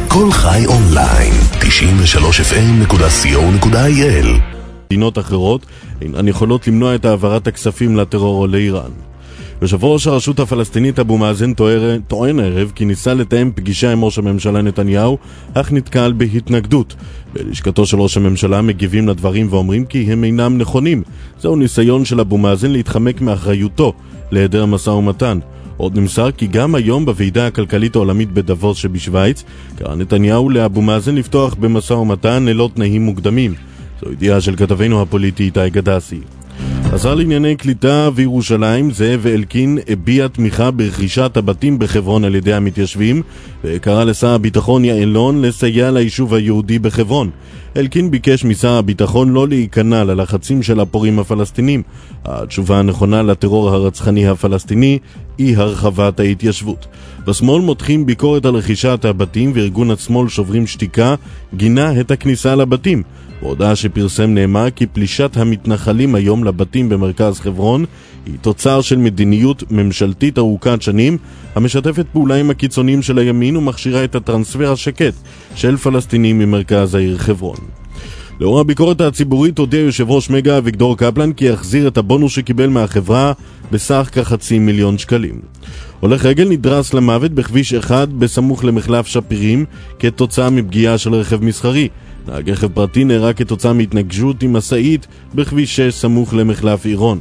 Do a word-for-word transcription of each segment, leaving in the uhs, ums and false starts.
כל חי אונליין, תשעים ושלוש אף אם נקודה סי או נקודה איי אל. מדינות אחרות אינן יכולות למנוע את העברת הכספים לטרור או לאיראן. יושב ראש הרשות הפלסטינית אבו מאזן טוען הערב כי ניסה לתאם פגישה עם ראש הממשלה נתניהו, אך נתקל בהתנגדות. בלשכתו של ראש הממשלה מגיבים לדברים ואומרים כי הם אינם נכונים. זהו ניסיון של אבו מאזן להתחמק מאחריותו להיעדר משא ומתן. עוד נמסר כי גם היום בוועידה הכלכלית העולמית בדבוס שבשוויץ קרא נתניהו לאבו מאזן לפתוח במשא ומתן ללא תנאים מוקדמים. זו ידיעה של כתבנו הפוליטי איתי גדסי. השר לענייני קליטה וירושלים זאב אלקין הביע תמיכה ברכישת הבתים בחברון על ידי המתיישבים וקרא לשר הביטחון יעלון לסייע ליישוב היהודי בחברון. אלקין ביקש משר הביטחון לא להיכנע ללחצים של הפורעים הפלסטינים. התשובה הנכונה לטרור הרצחני הפלסטיני היא הרחבת ההתיישבות. בשמאל מותחים ביקורת על רכישת הבתים, וארגון השמאל שוברים שתיקה גינה את הכניסה לבתים. בהודעה שפרסם נאמר כי פלישת המתנחלים היום לבתים במרכז חברון היא תוצר של מדיניות ממשלתית ארוכת שנים המשתפת פעולה עם הקיצונים של הימין ומכשירה את הטרנספר השקט של פלסטינים ממרכז העיר חברון. לאור הביקורת הציבורית הודיע יושב ראש מגה אביגדור קפלן כי יחזיר את הבונוס שקיבל מהחברה בסך כחצי מיליון שקלים. הולך רגל נדרס למוות בכביש אחד בסמוך למחלף שפירים כתוצאה מפגיעה של רכב מסחרי. נהג רכב פרטי נהרג כתוצאה מהתנגשות עם משאית בכביש שש סמוך למחלף עירון.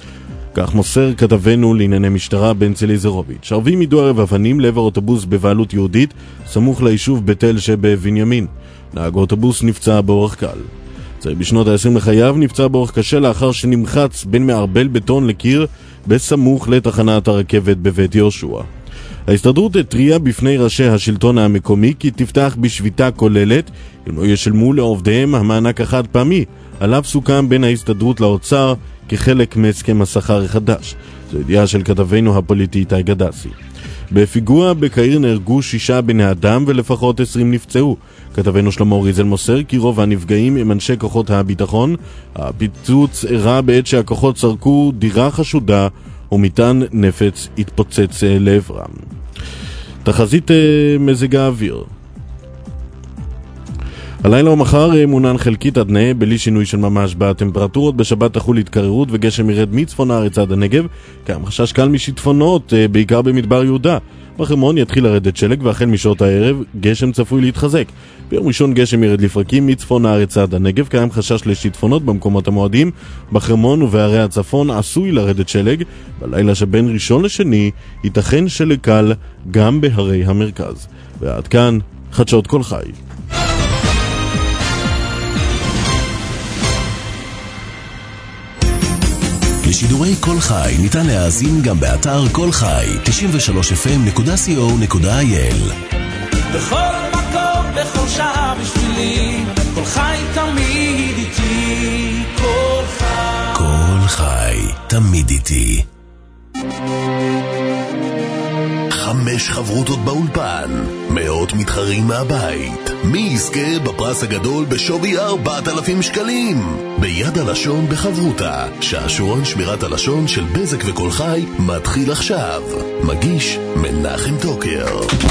כך מוסר כתבנו לענייני משטרה בנצי ליזרוביץ'. ערבים יידו ערב אבנים לעבר אוטובוס בבעלות יהודית סמוך ליישוב בתל שבבנימין. נהג אוטובוס נפצע באורח קל. צעיר בשנות ה-עשרים לחייו נפצע באורח קשה לאחר שנמחץ בין מערבל בטון לקיר בסמוך לתחנת הרכבת בבית יהושע. ההסתדרות התריעה בפני ראשי השלטון המקומי כי תפתח בשביתה כוללת אם לא ישלמו לעובדיהם המענק החד פעמי עליו סוכם בין ההסתדרות לאוצר כחלק מהסכם השכר החדש. זו ידיעה של כתבנו הפוליטי איתי גדסי. בפיגוע בקהיר נהרגו שישה בני אדם ולפחות עשרים נפצעו. כתבנו שלמה ריזל מוסר כי רוב הנפגעים הם אנשי כוחות הביטחון. הפיצוץ אירע בעת שהכוחות סרקו דירה חשודה ומטען נפץ התפוצץ לעברם. תחזית מזג האוויר. הלילה ומחר מונן חלקית עד נאה בלי שינוי של ממש בטמפרטורות. בשבת תחול התקררות וגשם ירד מצפון הארץ עד הנגב. קיים חשש קל משיטפונות בעיקר במדבר יהודה. בחרמון יתחיל לרדת שלג והחל משעות הערב גשם צפוי להתחזק. ביום ראשון גשם ירד לפרקים מצפון הארץ עד הנגב. קיים חשש לשיטפונות במקומות המועדים. בחרמון ובערי הצפון עשוי לרדת שלג. בלילה שבין ראשון לשני ייתכן שלג קל גם בהרי המרכז. ועד כאן חדשות כל חי. לשידורי כל חי ניתן להאזין גם באתר כל חי תשעים ושלוש אף אם נקודה סי או נקודה איי אל. בכל מקום, בכל שעה בשבילי, כל חי תמיד איתי, כל חי. כל חי תמיד איתי. חמש חברותות באולפן, מאות מתחרים מהבית. מי יזכה בפרס הגדול בשווי ארבעת אלפים שקלים? ביד הלשון בחברותה. שעשועון שמירת הלשון של בזק וכל חי מתחיל עכשיו. מגיש מנחם טוקר.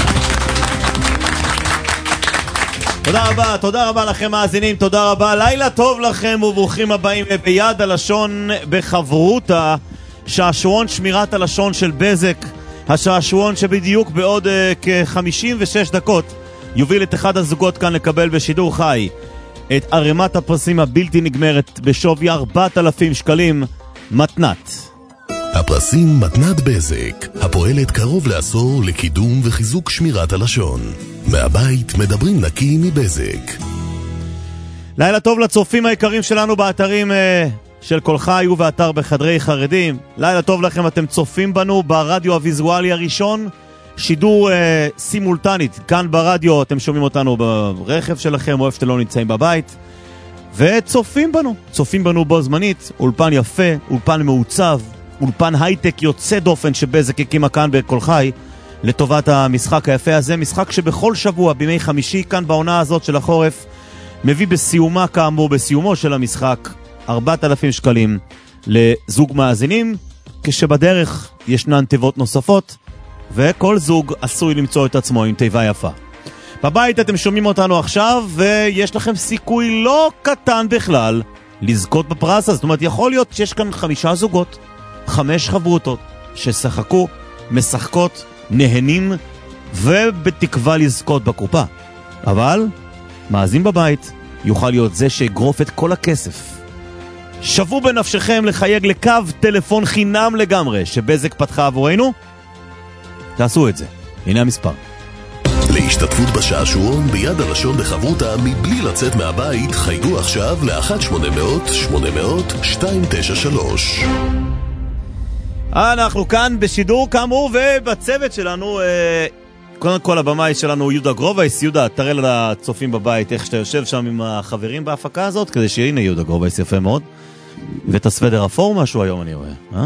תודה רבה, תודה רבה לכם מאזינים, תודה רבה, לילה טוב לכם וברוכים הבאים ביד הלשון בחברותה. שעשועון שמירת הלשון של בזק, השעשועון שבדיוק בעוד uh, כ-חמישים ושש דקות יוביל את אחד הזוגות כאן לקבל בשידור חי את ערימת הפרסים הבלתי נגמרת בשווי ארבעת אלפים שקלים, מתנת. הפרסים מתנת בזק, הפועלת קרוב לעשור לקידום וחיזוק שמירת הלשון. מהבית מדברים נקי מבזק. לילה טוב לצופים היקרים שלנו באתרים uh, של כל חי ובאתר בחדרי חרדים. לילה טוב לכם, אתם צופים בנו ברדיו הוויזואלי הראשון, שידור אה, סימולטנית, כאן ברדיו, אתם שומעים אותנו ברכב שלכם או איפה שאתם לא נמצאים בבית, וצופים בנו, צופים בנו בו זמנית, אולפן יפה, אולפן מעוצב, אולפן הייטק יוצא דופן שבזק הקימה כאן בכל חי, לטובת המשחק היפה הזה, משחק שבכל שבוע בימי חמישי כאן בעונה הזאת של החורף, מביא בסיומה כאמור, בסיומו של המשחק, ארבעת אלפים שקלים לזוג מאזינים, כשבדרך ישנן תיבות נוספות, וכל זוג עשוי למצוא את עצמו עם תיבה יפה. בבית אתם שומעים אותנו עכשיו, ויש לכם סיכוי לא קטן בכלל לזכות בפרס הזה. זאת אומרת, יכול להיות שיש כאן חמישה זוגות, חמש חברותות, ששחקו, משחקות, נהנים, ובתקווה לזכות בקופה. אבל, מאזין בבית, יוכל להיות זה שיגרוף את כל הכסף. שבו בנפשכם לחייג לקו טלפון חינם לגמרי, שבזק פתחה עבורנו. תעשו את זה. הנה המספר. להשתתפות בשעשועון ביד הלשון בחברותה מבלי לצאת מהבית, חייגו עכשיו ל-אחת שמונה מאות שמונה מאות שתיים תשע שלוש. אנחנו כאן בשידור כאמור, ובצוות שלנו, קודם כל הבמאי שלנו יהודה גרובייס. יהודה, תראה לצופים בבית איך שאתה יושב שם עם החברים בהפקה הזאת, כדי שהנה יהודה גרובייס יפה מאוד. ואת הסוודר אפור משהו היום אני רואה, אה?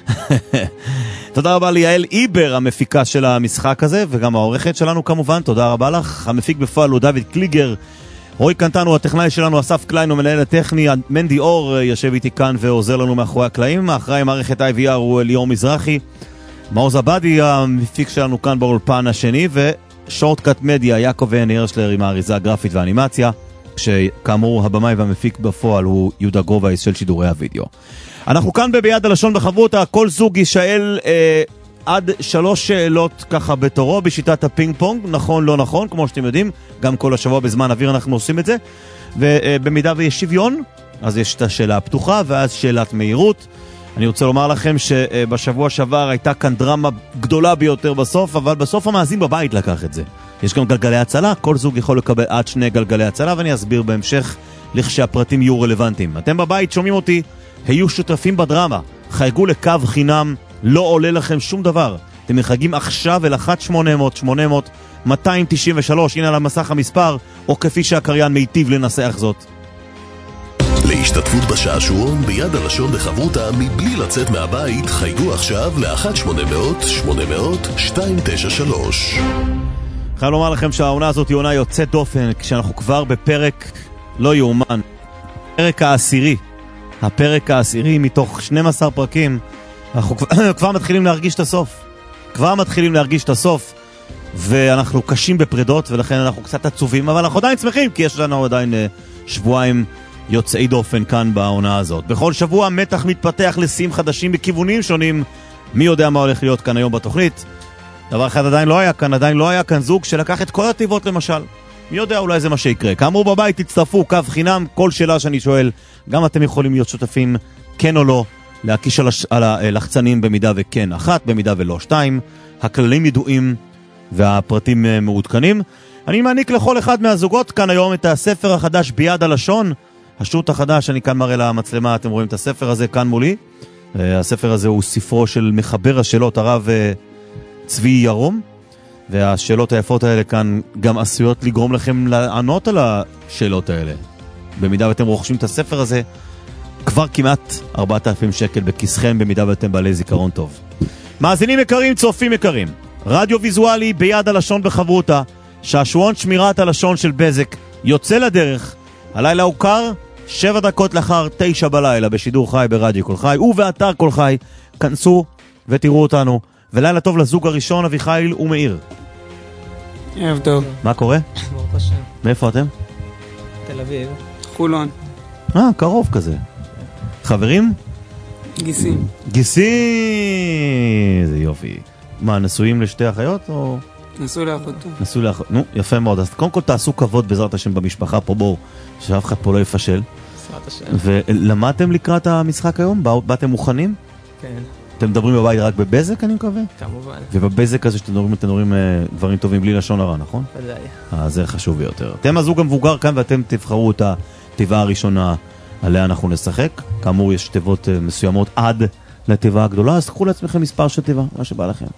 תודה רבה ליעל איבר, המפיקה של המשחק הזה, וגם העורכת שלנו כמובן, תודה רבה לך. המפיק בפועל הוא דוד קליגר, רועי קנטנו, הטכנאי שלנו אסף קליין, הוא מנהל הטכני, מנדי אור יושב איתי כאן ועוזר לנו מאחורי הקלעים, האחראי מערכת איי וי אר הוא ליאור מזרחי, מעוז עבדי המפיק שלנו כאן באולפן השני, ושורטקאט מדיה, יעקב ונרשלר עם האריזה הגרפית והאנימציה, שכאמור הבמאי והמפיק בפועל הוא יהודה גרובייס של שידורי הוידאו. אנחנו כאן בביד הלשון בחברותה, כל זוג ישאל אה, עד שלוש שאלות ככה בתורו בשיטת הפינג פונג, נכון לא נכון, כמו שאתם יודעים, גם כל השבוע בזמן אוויר אנחנו עושים את זה, ובמידה ויש שוויון, אז יש את השאלה הפתוחה ואז שאלת מהירות. אני רוצה לומר לכם שבשבוע שעבר הייתה כאן דרמה גדולה ביותר בסוף, אבל בסוף המאזין בבית לקח את זה. יש גם גלגלי הצלה, כל זוג יכול לקבל עד שני גלגלי הצלה, ואני אסביר בהמשך לכשהפרטים יהיו רלוונטיים. אתם בבית שומעים אותי, היו שותפים בדרמה, חייגו לקו חינם, לא עולה לכם שום דבר. אתם מחייגים עכשיו אל אחת שמונה מאות שמונה מאות מאתיים תשעים ושלוש, הנה על המסך המספר, או כפי שהקריין מיטיב לנסח זאת. להשתתפות בשעשועון ביד הלשון בחברותה מבלי לצאת מהבית, חייגו עכשיו ל-אחת שמונה מאות שמונה מאות שתיים תשע שלוש. חייב לומר לכם שהעונה הזאת היא עונה יוצאת דופן, כשאנחנו כבר בפרק לא יאומן, פרק העשירי, הפרק העשירי מתוך שנים עשר פרקים, אנחנו כבר, כבר מתחילים להרגיש את הסוף, כבר מתחילים להרגיש את הסוף, ואנחנו קשים בפרדות, ולכן אנחנו קצת עצובים, אבל אנחנו עדיין שמחים, כי יש לנו עדיין שבועיים יוצאי דופן כאן בעונה הזאת. בכל שבוע מתח מתפתח לשיאים חדשים בכיוונים שונים, מי יודע מה הולך להיות כאן היום בתוכנית. דבר אחד עדיין לא היה כאן, עדיין לא היה כאן זוג שלקח את כל הטבעות למשל. מי יודע, אולי זה מה שיקרה. כאמור בבית תצטרפו, קו חינם, כל שאלה שאני שואל, גם אתם יכולים להיות שותפים, כן או לא, להקיש על, הש... על הלחצנים במידה וכן אחת, במידה ולא שתיים. הכללים ידועים והפרטים מעודכנים. אני מעניק לכל אחד מהזוגות כאן היום את הספר החדש ביד הלשון, השו"ת החדש, אני כאן מראה למצלמה, אתם רואים את הספר הזה כאן מולי. הספר הזה הוא ספרו של מחבר השאלות, הרב צבי ירום, והשאלות היפות האלה כאן גם עשויות לגרום לכם לענות על השאלות האלה. במידה ואתם רוכשים את הספר הזה, כבר כמעט ארבעת אלפים שקל בכיסכם, במידה ואתם בעלי זיכרון טוב. מאזינים יקרים, צופים יקרים, רדיו ויזואלי ביד הלשון בחברותה, שעשועון שמירת הלשון של בזק יוצא לדרך. הלילה הוא קר, שבע דקות לאחר תשע בלילה בשידור חי ברדיו כל חי ובאתר כל חי. כנסו ותראו אותנו, ולילה טוב לזוג הראשון, אביחיל ומאיר. ערב טוב. מה קורה? ברוך השם. מאיפה אתם? תל אביב. חולון. אה, קרוב כזה. חברים? גיסים. גיסים! זה יופי. מה, נשואים לשתי אחיות או... נסו לאחותו. נסו לאחותו. נו, יפה מאוד. אז קודם כל תעשו כבוד בעזרת השם במשפחה פה, בואו, שאף אחד פה לא יפשל. בעזרת השם. ולמדתם לקראת המשחק היום? באתם מוכנים? כן. אתם מדברים בבית רק בבזק, אני מקווה? כמובן. ובבזק הזה שאתם מדברים, אתם מדברים דברים טובים בלי לשון הרע, נכון? ודאי. אה, זה חשוב ביותר. אתם הזוג המבוגר כאן ואתם תבחרו את התיבה הראשונה עליה אנחנו נשחק. כאמור, יש תיבות מסוימות עד לתיבה הגדולה, אז תקחו לעצמכם מספר של תיבה, מה שבא לכם.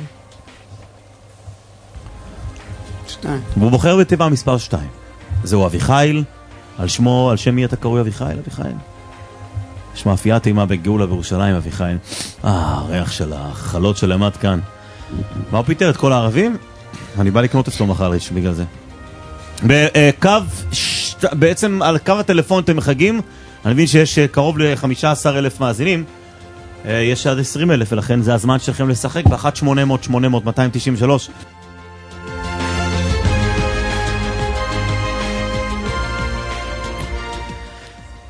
שתיים. והוא בוחר בתיבה מספר שתיים. זהו אביחיל, על שמו, על שם מי אתה קרוי אביחיל? אביחיל. יש מאפייה טעימה בגאולה בירושלים, אביחיל. אה, הריח של החלות שלמד כאן. מה הוא פיטר את כל הערבים? אני בא לקנות אצלו מחר ריש בגלל זה. בקו, בעצם על קו הטלפון אתם מחגים, אני מבין שיש קרוב ל-חמישה עשר אלף מאזינים, יש עד עשרים אלף, ולכן זה הזמן שלכם לשחק ב-אחת שמונה מאות שמונה מאות מאתיים תשעים ושלוש.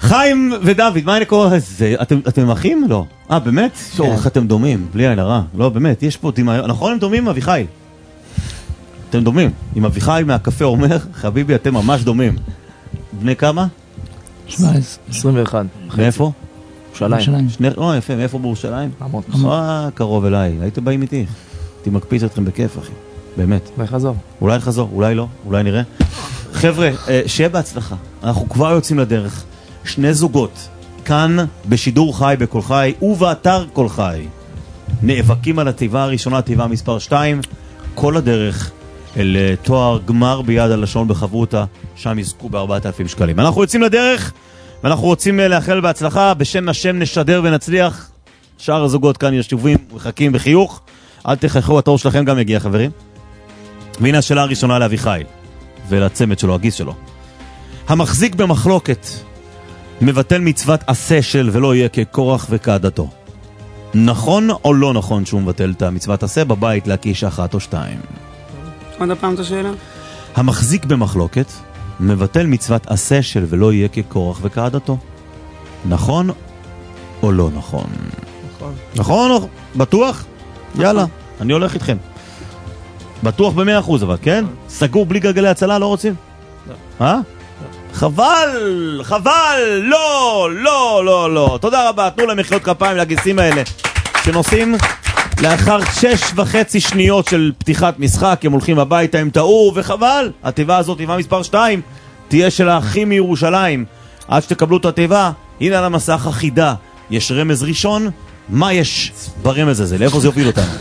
חיים ודוד, מה אני קורא לזה? אתם אחים? לא. אה, באמת? איך אתם דומים? בלי עין הרע. לא, באמת, יש פה דמיון. נכון, הם דומים, אביחי? אתם דומים. אם אביחי מהקפה אומר, חביבי, אתם ממש דומים. בני כמה? עשרים ואחת. מאיפה? ירושלים. או, יפה, מאיפה בירושלים? עמות. אה, קרוב אליי. הייתם באים איתי. הייתי מקפיץ אתכם בכיף, אחי. באמת. אולי חזור. אולי חזור, אולי לא, אולי נראה. חבר'ה, שיהיה בהצלחה. אנחנו כבר יוצאים לדרך. שני זוגות, כאן בשידור חי בכל חי ובאתר כל חי, נאבקים על התיבה הראשונה, תיבה מספר שתיים, כל הדרך אל תואר גמר ביד הלשון בחברותה, שם יזכו ב-ארבעת אלפים שקלים. אנחנו יוצאים לדרך, ואנחנו רוצים לאחל בהצלחה, בשם השם נשדר ונצליח. שאר הזוגות כאן ישובים מחכים בחיוך, אל תחכו, התור שלכם גם יגיע, חברים. והנה השאלה הראשונה לאביחי ולצמד שלו, הגיס שלו. המחזיק במחלוקת מבטל מצוות עשה של ולא יהיה כקורח וכעדתו. נכון או לא נכון שהוא מבטל את המצוות עשה בבית להקיש אחת או שתיים? עוד הפעם את השאלה? המחזיק במחלוקת מבטל מצוות עשה של ולא יהיה כקורח וכעדתו. נכון או לא נכון? נכון. נכון או בטוח? יאללה, אני הולך איתכם. בטוח במאה אחוז אבל, כן? סגור בלי גלגלי הצלה, לא רוצים? לא. אה? חבל, חבל, לא, לא, לא, לא. תודה רבה, תנו להם מחיאות כפיים לגיסים האלה שנוסעים לאחר שש וחצי שניות של פתיחת משחק, הם הולכים הביתה, הם טעו, וחבל. התיבה הזאת, תיבה מספר שתיים, תהיה של האחים מירושלים. עד שתקבלו את התיבה, הנה על המסך החידה. יש רמז ראשון, מה יש ברמז הזה? לאיפה זה יוביל אותנו?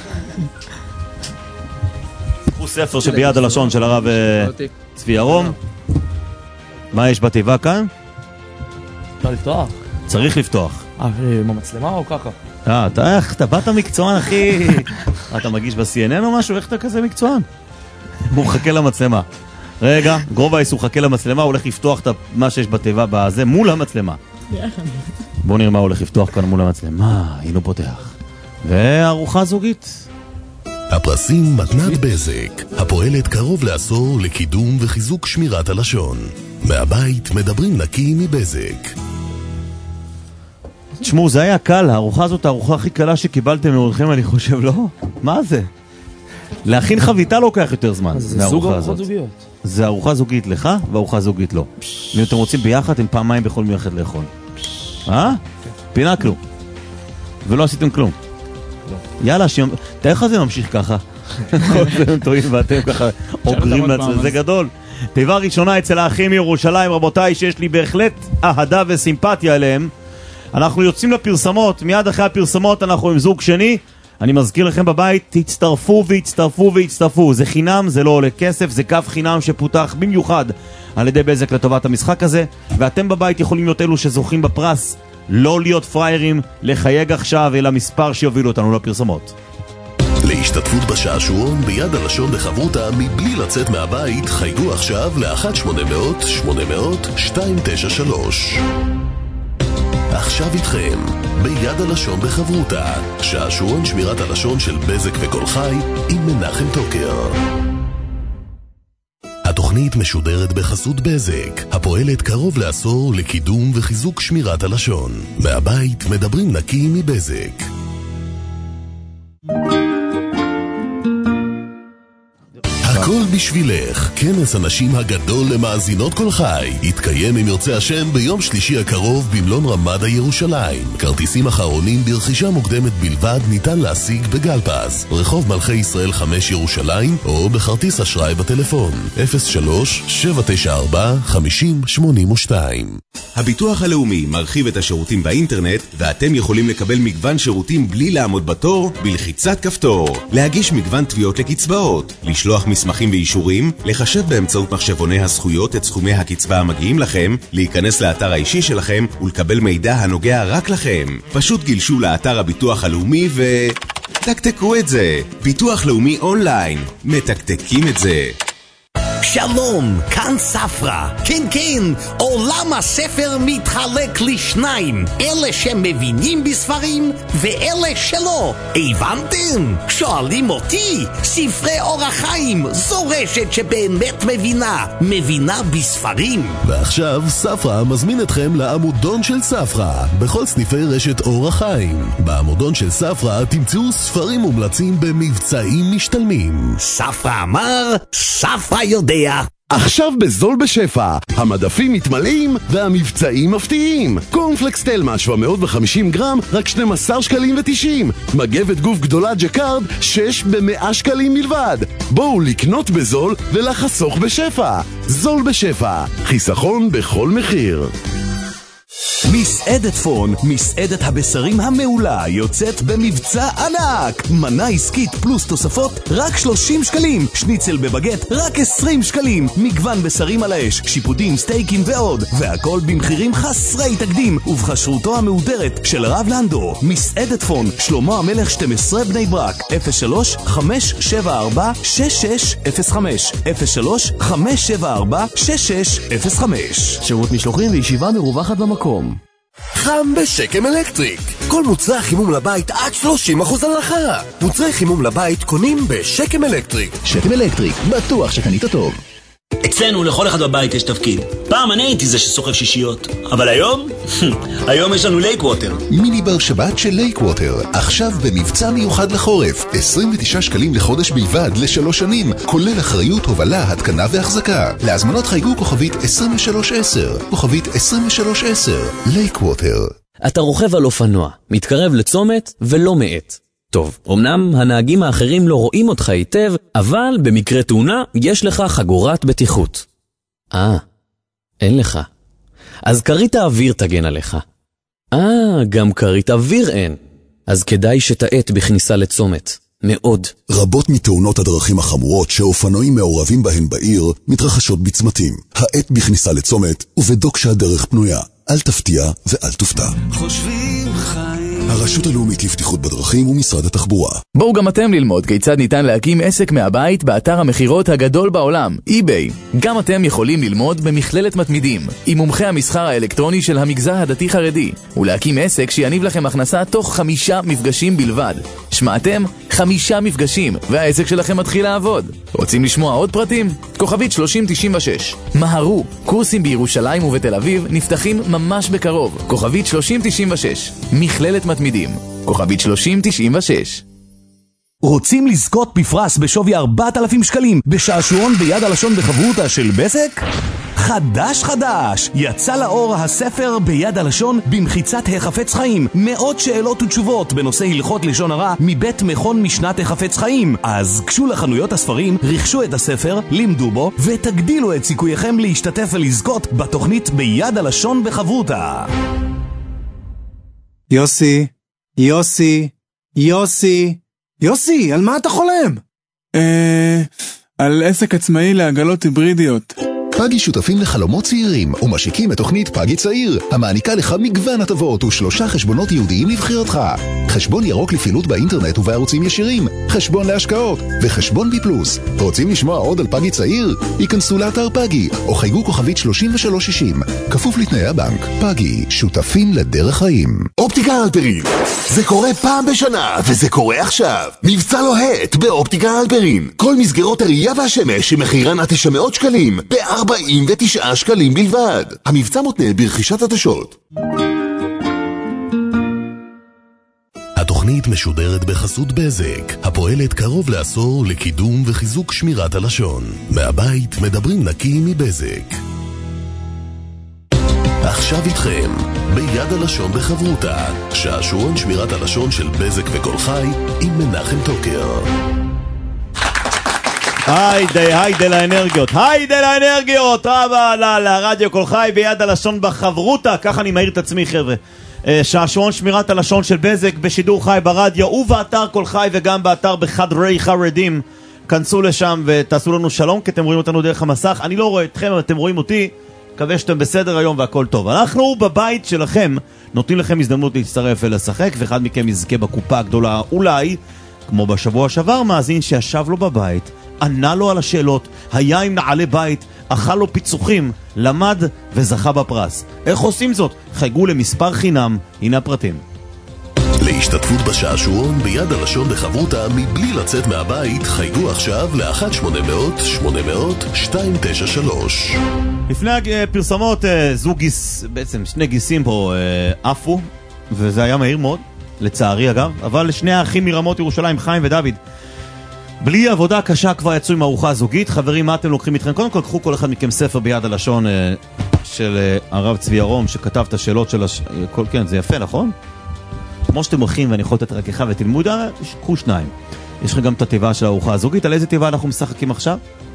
קחו ספר שביד הלשון של הרב צבי ירום. מה יש בתיבה כאן? אפשר לפתוח? צריך לפתוח. אה, עם המצלמה או ככה? אה, אתה, איך, אתה באת מקצוען, אחי. אתה מגיש ב-סי אן אן או משהו? איך אתה כזה מקצוען? הוא מחכה למצלמה. רגע, גרובייס הוא מחכה למצלמה, הוא הולך לפתוח את מה שיש בתיבה בזה מול המצלמה. בואו נראה מה הוא הולך לפתוח כאן מול המצלמה. הנה הוא פותח. וארוחה זוגית. הפרסים מתנת בזק, הפועלת קרוב לעשור לקידום וחיזוק שמירת הלשון. מהבית מדברים נקי מבזק. תשמעו, זה היה קל, הארוחה הזאת הארוחה הכי קלה שקיבלתם מאורחים, אני חושב, לא? מה זה? להכין חביתה לוקח יותר זמן. זה סוג ארוחות זוגיות. זה ארוחה זוגית לך וארוחה זוגית לא. אם אתם רוצים ביחד, הם פעמיים יכולים יחד לאכול. אה? פינה כלום. ולא עשיתם כלום. יאללה, תראה איך זה ממשיך ככה. אתם טועים ואתם ככה עוגרים לעצמם, זה גדול. תיבה ראשונה אצל האחים מירושלים, רבותיי, שיש לי בהחלט אהדה וסימפתיה אליהם. אנחנו יוצאים לפרסמות, מיד אחרי הפרסמות אנחנו עם זוג שני. אני מזכיר לכם בבית, תצטרפו והצטרפו והצטרפו. זה חינם, זה לא עולה כסף, זה קו חינם שפותח במיוחד על ידי בזק לטובת המשחק הזה. ואתם בבית יכולים להיות אלו שזוכים בפרס, לא להיות פריירים, לחייג עכשיו אל המספר שיוביל אותנו לפרסמות. להשתתפות בשעשועון ביד הלשון בחברותה מבלי לצאת מהבית, חייגו עכשיו ל-אחת שמונה מאות שמונה מאות שתיים תשע שלוש. עכשיו איתכם, ביד הלשון בחברותה, שעשועון שמירת הלשון של בזק וכל חי עם מנחם טוקר. התוכנית משודרת בחסות בזק, הפועלת קרוב לעשור לקידום וחיזוק שמירת הלשון. מהבית מדברים נקי מבזק. הכל בשבילך, כנס הנשים הגדול למאזינות כל חי יתקיים אם ירצה השם ביום שלישי הקרוב במלון רמדה ירושלים. כרטיסים אחרונים ברכישה מוקדמת בלבד ניתן להשיג בגלפז, רחוב מלכי ישראל חמש ירושלים, או בכרטיס אשראי בטלפון אפס שלוש שבע תשע ארבע חמש אפס שמונה שתיים. הביטוח הלאומי מרחיב את השירותים באינטרנט, ואתם יכולים לקבל מגוון שירותים בלי לעמוד בתור בלחיצת כפתור. להגיש מגוון תביעות לקצבאות, לשלוח מסמכים ואישורים, לחשב באמצעות מחשבוני הזכויות את סכומי הקצבה המגיעים לכם, להיכנס לאתר האישי שלכם ולקבל מידע הנוגע רק לכם. פשוט גלשו לאתר הביטוח הלאומי ו... תקתקו את זה. ביטוח לאומי אונליין. מתקתקים את זה. שלום, כאן ספרה. כן, כן, עולם הספר מתחלק לשניים. אלה שמבינים בספרים ואלה שלא. הבנתם? שואלים אותי, ספרי אורח חיים, זו רשת שבאמת מבינה. מבינה בספרים. ועכשיו ספרה מזמין אתכם לעמודון של ספרה, בכל סניפי רשת אורח חיים. בעמודון של ספרה תמצאו ספרים מומלצים במבצעים משתלמים. ספרה אמר, ספרה יודע. עכשיו בזול בשפע, המדפים מתמלאים והמבצעים מפתיעים. קורנפלקס תלמה שבע מאות וחמישים גרם, רק שנים עשר שקלים ותשעים. מגבת גוף גדולה ג'קארד, שש במאה שקלים מלבד. בואו לקנות בזול ולחסוך בשפע. זול בשפע, חיסכון בכל מחיר. מסעדת פון, מסעדת הבשרים המעולה, יוצאת במבצע ענק. מנה עסקית פלוס תוספות, רק שלושים שקלים. שניצל בבגט, רק עשרים שקלים. מגוון בשרים על האש, שיפודים, סטייקים ועוד. והכל במחירים חסרי תקדים, ובחשרותו המהודרת של רב לנדו. מסעדת פון, שלמה המלך שתים עשרה בני ברק, אפס שלוש חמש שבע ארבע שש שש אפס חמש, אפס שלוש חמש שבע ארבע שש שש אפס חמש. שירות משלוחים וישיבה מרווחת במקום. חם בשקם אלקטריק. כל מוצרי חימום לבית עד שלושים אחוז הנחה. מוצרי חימום לבית קונים בשקם אלקטריק. שקם אלקטריק, בטוח שקנית טוב. אצלנו לכל אחד בבית יש תפקיד. פעם אני הייתי זה שסוחב שישיות, אבל היום? היום יש לנו לייק ווטר. מיני בר שבת של לייק ווטר, עכשיו במבצע מיוחד לחורף, עשרים ותשעה שקלים לחודש בלבד לשלוש שנים, כולל אחריות, הובלה, התקנה והחזקה. להזמנות חייגו כוכבית עשרים ושלוש עשר, כוכבית עשרים ושלוש עשר, לייק ווטר. אתה רוכב על אופנוע, מתקרב לצומת ולא מעט. טוב, אמנם הנהגים האחרים לא רואים אותך היטב, אבל במקרה תאונה יש לך חגורת בטיחות. אה, אין לך. אז קרית האוויר תגן עליך. אה, גם קרית אוויר אין. אז כדאי שתעט בכניסה לצומת. מאוד. רבות מתאונות הדרכים החמורות שאופנועים מעורבים בהן בעיר מתרחשות בצמתים. העט בכניסה לצומת ובדוק שהדרך פנויה. אל תפתיע ואל תופתע. חושבים חיים. הרשות הלאומית לבטיחות בדרכים ומשרד התחבורה. בואו גם אתם ללמוד כיצד ניתן להקים עסק מהבית באתר המחירות הגדול בעולם, eBay. גם אתם יכולים ללמוד במכללת מתמידים, עם מומחי המסחר האלקטרוני של המגזר הדתי-חרדי, ולהקים עסק שיניב לכם הכנסה תוך חמישה מפגשים בלבד. שמעתם? חמישה מפגשים, והעסק שלכם מתחיל לעבוד. רוצים לשמוע עוד פרטים? כוכבית שלושים תשעים ושש. מהרו, קורסים בירושלים ובתל אביב נפתחים ממש בקרוב. כוכבית שלושים תשעים ושש. מכללת מתמידים. כוכבית שלושים תשעים ושש. רוצים לזכות בפרס בשווי ארבעת אלפים שקלים בשעשועון ביד הלשון בחברותה של בזק? חדש חדש! יצא לאור הספר ביד הלשון במחיצת החפץ חיים. מאות שאלות ותשובות בנושא הלכות לשון הרע מבית מכון משנת החפץ חיים. אז קשו לחנויות הספרים, רכשו את הספר, לימדו בו ותגדילו את סיכוייכם להשתתף ולזכות בתוכנית ביד הלשון בחברותה. יוסי, יוסי, יוסי, יוסי, על מה אתה חולם? אה... על עסק עצמאי לעגלות היברידיות. פאגי שותפים לחלומות צעירים ומשיקים את תוכנית פאגי צעיר, המעניקה לך מגוון הטבות ושלושה חשבונות ייעודיים לבחירתך. חשבון ירוק לפעילות באינטרנט ובערוצים ישירים, חשבון להשקעות וחשבון בי פלוס. רוצים לשמוע עוד על פאגי צעיר? ייכנסו לאתר פאגי או חייגו כוכבית שלושים ושלוש שישים. כפוף לתנאי הבנק. פאגי, שותפים לדרך חיים. אופטיקה אלפרין, זה קורה פעם בשנה וזה קורה עכשיו. מבצע לוהט באופטיקה אלפרין. כל מסגרות הראייה והשמש שמחירן עד תשע מאות שקלים ב-ארבעים ותשעה שקלים בלבד. המבצע מותנה ברכישת עטשות. התוכנית משודרת בחסות בזק, הפועלת קרוב לעשור לקידום וחיזוק שמירת הלשון. מהבית מדברים נקי מבזק. עכשיו איתכם, ביד הלשון בחברותה, שעשועון שמירת הלשון של בזק וכל חי עם מנחם טוקר. היידה, היידה לאנרגיות, היידה לאנרגיות, רבה לרדיו כל חי ביד הלשון בחברותה, ככה אני מהיר את עצמי חבר'ה. שעשועון שמירת הלשון של בזק בשידור חי ברדיו ובאתר כל חי וגם באתר בחדרי חרדים. כנסו לשם ותעשו לנו שלום, כי אתם רואים אותנו דרך המסך. אני לא רואה אתכם, אבל אתם רואים אותי. מקווה שאתם בסדר היום והכל טוב. אנחנו בבית שלכם נותנים לכם הזדמנות להצטרף ולשחק, ואחד מכם יזכה בקופה הגדולה אולי, כמו בשבוע שעבר, מאזין שישב לו בבית ענה לו על השאלות, היה עם נעלי בית, אכל לו פיצוחים, למד וזכה בפרס. איך עושים זאת? חייגו למספר חינם, הנה הפרטים. להשתתפות בשעשועון ביד הלשון בחברותה מבלי לצאת מהבית, חייגו עכשיו ל-אחת שמונה מאות שמונה מאות שתיים תשע שלוש. לפני הפרסמות, זוג גיס, בעצם שני גיסים פה עפו, וזה היה מהיר מאוד, לצערי אגב, אבל שני האחים מרמות ירושלים, חיים ודוד, בלי עבודה קשה כבר יצאו עם ארוחה זוגית. חברים, מה אתם לוקחים איתכם? קודם כל, קחו כל אחד מכם ספר ביד הלשון של הרב צבי ירום, שכתב את השאלות של הש... כל... כן, זה יפה, נכון? כמו שאתם הולכים ואני יכול לתת רק אחד ותלמוד, קחו שניים. יש לך גם את התיבה של הארוחה הזוגית. על איזה תיבה אנחנו משחקים עכשיו?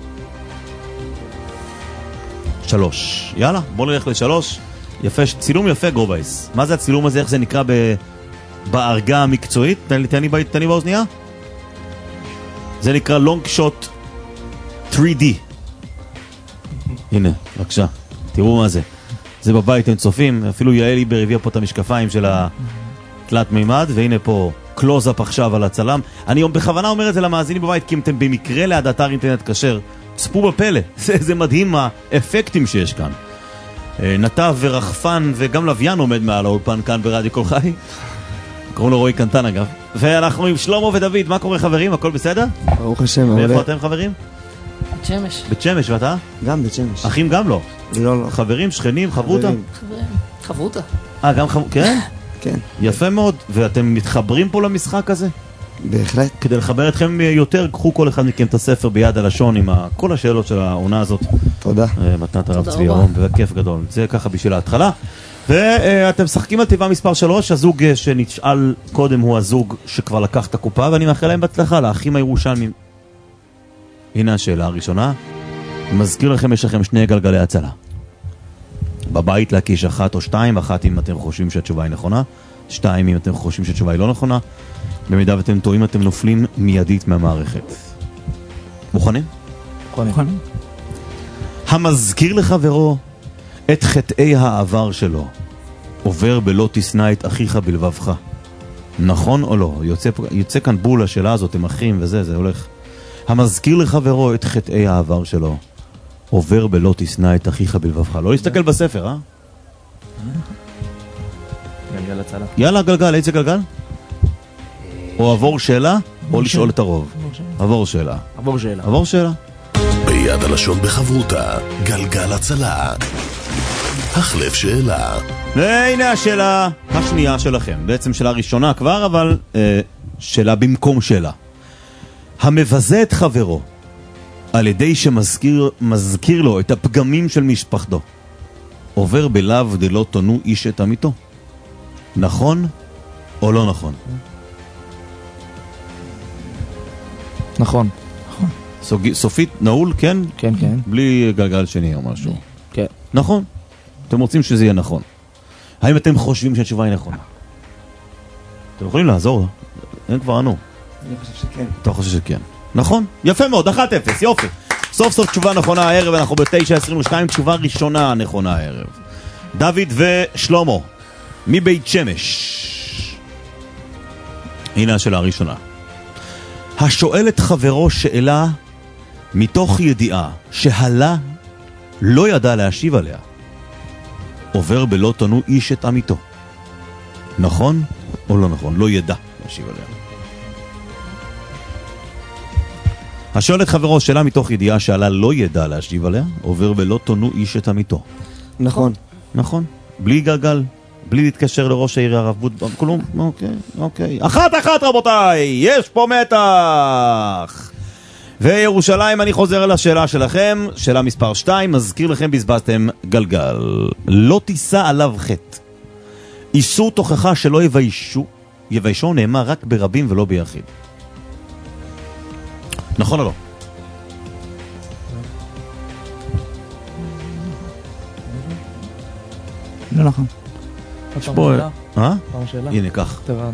שלוש. יאללה, בואו נלך לשלוש. יפה, צילום יפה, גרובייס. מה זה הצילום הזה? איך זה נקרא ב... בערגה המקצועית? תן לי, תן לי, תן לי באוזנייה. זה נקרא לונג שוט שלוש די. הנה, בבקשה. תראו מה זה. זה בבית הם צופים. אפילו יעל איבר הביאה פה את המשקפיים של התלת מימד, והנה פה קלוז-אפ עכשיו על הצלם. אני בכוונה אומר את זה למאזינים בבית, כי אם אתם במקרה ליד אתר אינטרנט כשר, צפו בפלא. זה, זה מדהים האפקטים שיש כאן. נתב ורחפן וגם לוויין עומד מעל האולפן כאן ברדיו כל חי. קוראים לו רועי קנטן אגב. ואנחנו עם שלמה ודוד. מה קורה חברים? הכל בסדר? ברוך השם. מאיפה אתם חברים? בית שמש. בית שמש, ואתה? גם בית שמש. אחים גם לא? לא, לא. חברים, שכנים, חברותה? חברים. חברותה. אה, גם חברותה? כן? כן. יפה מאוד. ואתם מתחברים פה למשחק הזה? בהחלט. כדי לחבר אתכם יותר, קחו כל אחד מכם את הספר ביד הלשון עם כל השאלות של העונה הזאת. תודה. מתנת הרב צבי ירום, וכיף גדול. זה ככה בשביל ההתחלה. ואתם משחקים על טבעה מספר שלוש, הזוג שנשאל קודם הוא הזוג שכבר לקח את הקופה, ואני מאחל להם בהצלחה, לאחים הירושלמים. הנה השאלה הראשונה. מזכיר לכם, יש לכם שני גלגלי הצלה. בבית להקיש אחת או שתיים, אחת אם אתם חושבים שהתשובה היא נכונה, שתיים אם אתם חושבים שהתשובה היא לא נכונה. במידה ואתם טועים, אתם נופלים מיידית מהמערכת. מוכנים? מוכנים. המזכיר לחברו את חטאי העבר שלו, עובר בלא תשנא את אחיך בלבבך. נכון או לא? יוצא, יוצא כאן בול השאלה הזאת, הם אחים וזה, זה הולך. המזכיר לחברו את חטאי העבר שלו, עובר בלא תשנא את אחיך בלבבך. לא להסתכל בספר, אה? גלגל הצלה. יאללה, גלגל, איזה גלגל? או עבור שאלה, או לשאול את הרוב. עבור שאלה. עבור שאלה. עבור שאלה. ביד הלשון בחברותה, גלגל הצלה. החלף שאלה. והנה השאלה השנייה שלכם. בעצם שאלה ראשונה כבר, אבל אה, שאלה במקום שאלה. המבזה את חברו על ידי שמזכיר מזכיר לו את הפגמים של משפחתו, עובר בלאו דלא תונו איש את עמיתו. נכון או לא נכון? נכון. סופית, נעול, כן? כן, כן. בלי גלגל שני או משהו. כן. נכון. אתם רוצים שזה יהיה נכון. האם אתם חושבים שהתשובה היא נכונה? אתם יכולים לעזור? הם כבר ענו. אני חושב שכן. אתה חושב שכן. נכון? יפה מאוד, אחת אפס, יופי. סוף סוף תשובה נכונה הערב, אנחנו ב-תשע עשרים ושתיים, תשובה ראשונה נכונה הערב. דוד ושלמה, מבית שמש. הנה השאלה הראשונה. השואל את חברו שאלה מתוך ידיעה שהלה לא ידע להשיב עליה, עובר בלא תונו איש את עמיתו. נכון או לא נכון? לא ידע להשיב עליה. השואל את חברו שאלה מתוך ידיעה שהלה לא ידע להשיב עליה, עובר בלא תונו איש את עמיתו. נכון. נכון. בלי גלגל, בלי להתקשר לראש העיר הרב בוטבום, כלום. אוקיי, אוקיי. אחת אחת רבותיי, יש פה מתח. וירושלים, אני חוזר על השאלה שלכם, שאלה מספר שתיים, מזכיר לכם, בזבזתם גלגל. לא תישא עליו חטא. איסור תוכחה שלא יביישו, יביישו נאמר רק ברבים ולא ביחיד. נכון או לא? לא נכון. יש פה... אה? פעם שאלה. הנה, כך. טבע.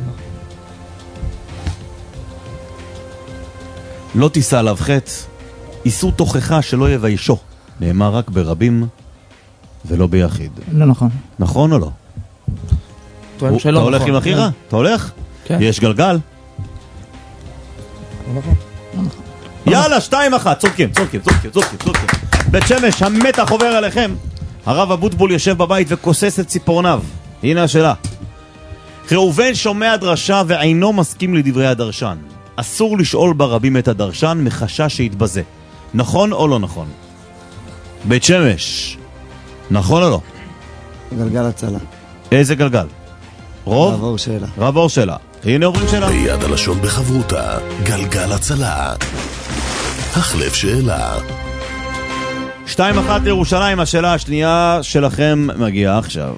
לא תישא עליו חטא, איסור תוכחה שלא יביישו, נאמר רק ברבים ולא ביחיד. לא נכון. נכון או לא? אתה הולך עם אחיך? אתה הולך? כן. יש גלגל? לא נכון. יאללה, שתיים אחת, צודקים, צודקים, צודקים, צודקים, צודקים. בית שמש, המתח עובר עליכם. הרב אבוטבול יושב בבית וכוסס את ציפורניו. הנה השאלה. ראובן שומע דרשה ואינו מסכים לדברי הדרשן. אסור לשאול ברבים את הדרשן מחשש שיתבזה. נכון או לא נכון? בית שמש, נכון או לא? גלגל הצלה. איזה גלגל? רוב? רב אור שאלה. רב אור שאלה. הנה עוברים שאלה. ביד הלשון בחברותה, גלגל הצלה. החלף שאלה. שתיים אחת לירושלים, השאלה השנייה שלכם מגיעה עכשיו.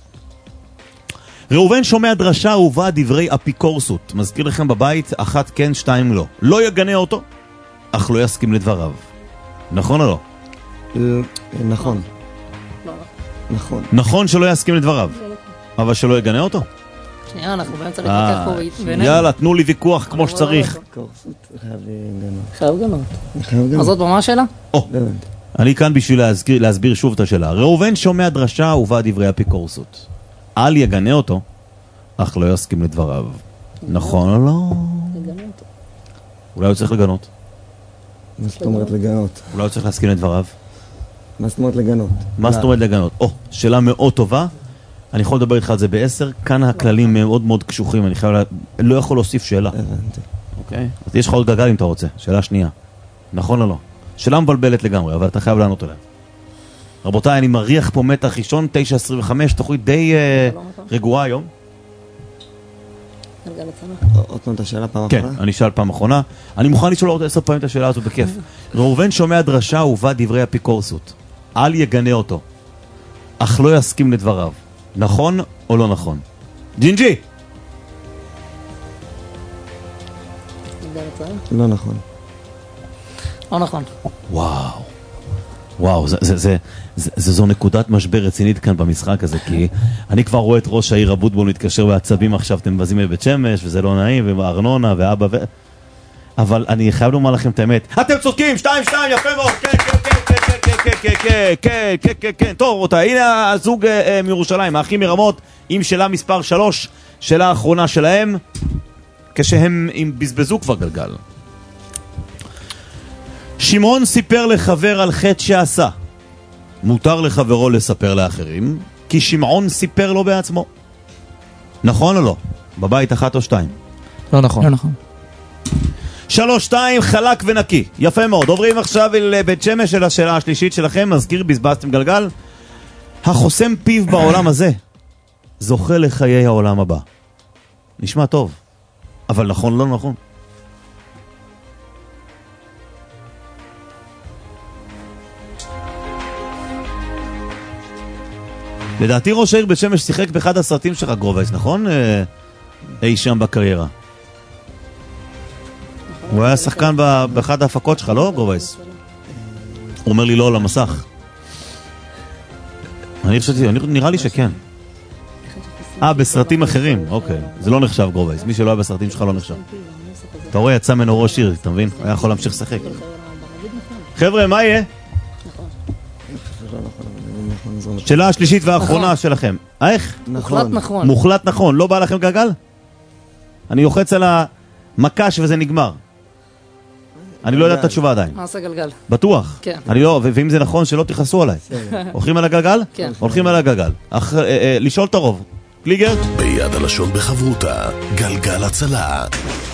ראובן שומע דרשה ובא דברי אפיקורסות. מזכיר לכם בבית, אחת כן, שתיים לא. לא יגנה אותו, אך לא יסכים לדבריו. נכון או לא? נכון. נכון. נכון שלא יסכים לדבריו, אבל שלא יגנה אותו? שנייה, אנחנו באמצע להתווכח פה בינינו. יאללה, תנו לי ויכוח כמו שצריך. חייב גנות. חייב גנות. אז זאת במה השאלה? אני כאן בשביל להסביר שוב את השאלה. ראובן שומע דרשה ובא דברי אפיקורסות. אל יגנה אותו, אך לא יסכים לדבריו. נכון או לא? לגנה אותו. אולי הוא צריך לגנות. מה זאת אומרת לגנות? אולי הוא צריך להסכים לדבריו. מה זאת אומרת לגנות? מה זאת אומרת לגנות? או, שאלה מאוד טובה. אני יכול לדבר איתך על זה בעשר. כאן הכללים מאוד מאוד קשוחים. אני חייב, לא יכול להוסיף שאלה. הבנתי. אוקיי? אז יש לך עוד גלגל אם אתה רוצה. שאלה שנייה. נכון או לא? שאלה מבלבלת לגמרי, אבל אתה חייב לענות עליה. רבותיי, אני מריח פה מתח ראשון, תשע עשרים וחמש, תוכנית די רגועה היום. עוד פעם את השאלה פעם כן, אחרונה? אני אשאל פעם אחרונה. אני מוכן לשאול עוד עשר פעמים את השאלה הזו בכיף. ראובן שומע דרשה ובא דברי אפיקורסות. אל יגנה אותו, אך לא יסכים לדבריו. נכון או לא נכון? ג'ינג'י! לא נכון. לא נכון. וואו. וואו, זה, זה, זה, זה, זה, זו נקודת משבר רצינית כאן במשחק הזה, כי אני כבר רואה את ראש העיר אבוטבול מתקשר בעצבים עכשיו, אתם מבזים בבית שמש, וזה לא נעים, וארנונה, ואבא ו... אבל אני חייב לומר לכם את האמת. אתם צודקים, שתיים, שתיים, יפה מאוד, כן, כן, כן, כן, כן, כן, כן, כן, כן, כן, כן, טוב, אותה, הנה הזוג מירושלים, האחים מרמות, עם שאלה מספר שלוש, שאלה האחרונה שלהם, כשהם בזבזו כבר גלגל. שמעון סיפר לחבר על חטא שעשה. מותר לחברו לספר לאחרים, כי שמעון סיפר לו בעצמו. נכון או לא? בבית אחת או שתיים? לא נכון. לא נכון. שלוש, שתיים, חלק ונקי. יפה מאוד. עוברים עכשיו אל בית שמש של השאלה השלישית שלכם. מזכיר, בזבזתם גלגל. החוסם פיו בעולם הזה זוכה לחיי העולם הבא. נשמע טוב, אבל נכון לא נכון? לדעתי ראש העיר בית שמש שיחק באחד הסרטים שלך, גרובייס, נכון? אי שם בקריירה. הוא היה שחקן באחד ההפקות שלך, לא, גרובייס? הוא אומר לי לא על המסך. אני חשבתי, נראה לי שכן. אה, בסרטים אחרים, אוקיי. זה לא נחשב, גרובייס. מי שלא היה בסרטים שלך לא נחשב. אתה רואה, יצא ממנו ראש עיר, אתה מבין? היה יכול להמשיך לשחק. חבר'ה, מה יהיה? שאלה השלישית והאחרונה שלכם. איך? מוחלט נכון. מוחלט נכון. לא בא לכם גלגל? אני יוחץ על המקש וזה נגמר. אני לא יודע את התשובה עדיין. מה עושה גלגל? בטוח? כן. אני לא, ואם זה נכון שלא תכעסו עליי. הולכים על הגלגל? כן. הולכים על הגלגל. לשאול את הרוב. קליגר? ביד הלשון בחברותה, גלגל הצלה.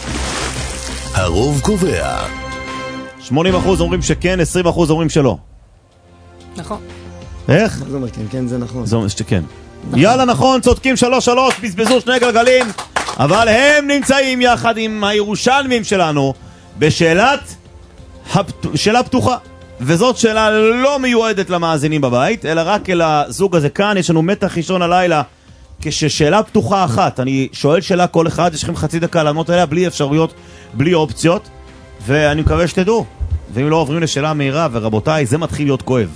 הרוב קובע. שמונים אחוז אומרים שכן, עשרים אחוז אומרים שלא. נכון. איך? זה אומר כן, כן, זה נכון. זה אומר שכן. יאללה, נכון, צודקים שלוש שלוש, בזבזו שני גלגלים, אבל הם נמצאים יחד עם הירושלמים שלנו בשאלת שאלה פתוחה. וזאת שאלה לא מיועדת למאזינים בבית, אלא רק אל הזוג הזה כאן. יש לנו מתח ראשון הלילה, כששאלה פתוחה אחת. אני שואל שאלה כל אחד, יש לכם חצי דקה לענות עליה, בלי אפשרויות, בלי אופציות, ואני מקווה שתדעו. ואם לא עוברים לשאלה מהירה, ורבותיי, זה מתחיל להיות כואב.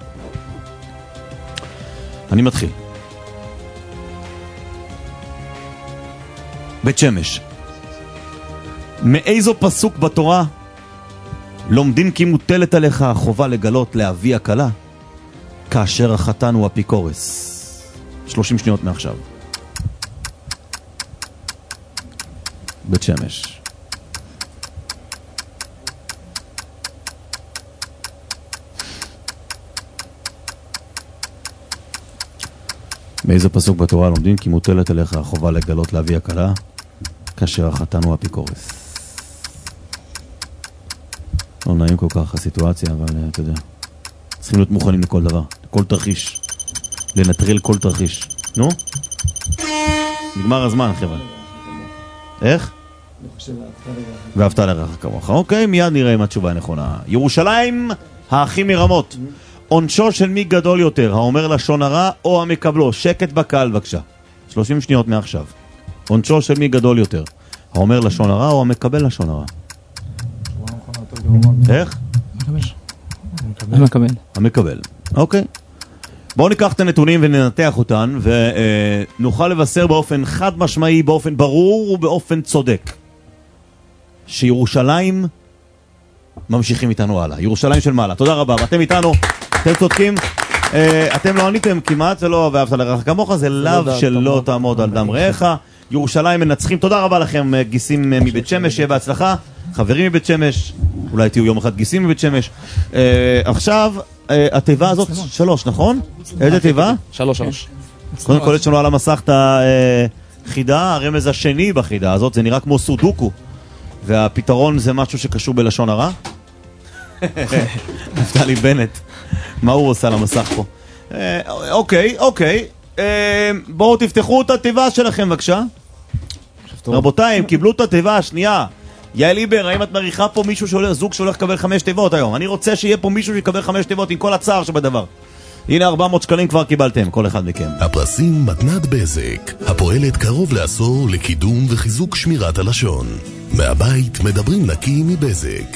אני מתחיל. בית שמש, מאיזו פסוק בתורה לומדים כי מוטלת עליך החובה לגלות לאבי הקלה כאשר החתן הוא אפיקורס? שלושים שניות מעכשיו. בית שמש. באיזה פסוק בתורה לומדים? כי מוטלת עליך החובה לגלות לאבי הקלה, כאשר החתן הוא אפיקורס. לא נעים כל כך הסיטואציה, אבל אתה יודע, צריכים להיות מוכנים לכל דבר, לכל תרחיש, לנטרל כל תרחיש. נו? נגמר הזמן, חבר'ה. איך? ואהבת לרעך כמוך. אוקיי, מיד נראה אם התשובה הנכונה. ירושלים האחים מרמות. עונשו של מי גדול יותר, האומר לשון הרע או המקבלו? שקט בקהל בבקשה. שלושים שניות מעכשיו. עונשו של מי גדול יותר, האומר לשון הרע או המקבל לשון הרע? איך? המקבל. המקבל. אוקיי. בואו ניקח את הנתונים וננתח אותן ונוכל לבשר באופן חד משמעי, באופן ברור ובאופן צודק שירושלים ממשיכים איתנו הלאה. ירושלים של מעלה. תודה רבה. ואתם איתנו, אתם צודקים. אתם לא עניתם כמעט, זה לא ואהבת לרעך כמוך, זה לאו שלא תעמוד על דם רעך. ירושלים מנצחים. תודה רבה לכם גיסים מבית שמש, שיהיה בהצלחה. חברים מבית שמש, אולי תהיו יום אחד גיסים מבית שמש. עכשיו התיבה הזאת שלוש, נכון? איזה תיבה? שלוש, שלוש. קודם כל יש לנו על המסך את החידה, הרמז השני בחידה הזאת, זה נראה כמו סודוקו, והפתרון זה משהו שקשור בלשון הרע. נפתלי בנט, מה הוא עושה על המסך פה? אוקיי, אוקיי, בואו תפתחו את התיבה שלכם בבקשה. רבותיי, הם קיבלו את התיבה השנייה. יעל איבר, האם את מריחה פה מישהו שהולך, זוג שהולך לקבל חמש תיבות היום? אני רוצה שיהיה פה מישהו שיקבל חמש תיבות עם כל הצער שבדבר. הנה ארבע מאות שקלים כבר קיבלתם, כל אחד מכם. הפרסים מתנת בזק, הפועלת קרוב לעשור לקידום וחיזוק שמירת הלשון. מהבית מדברים נקי מבזק.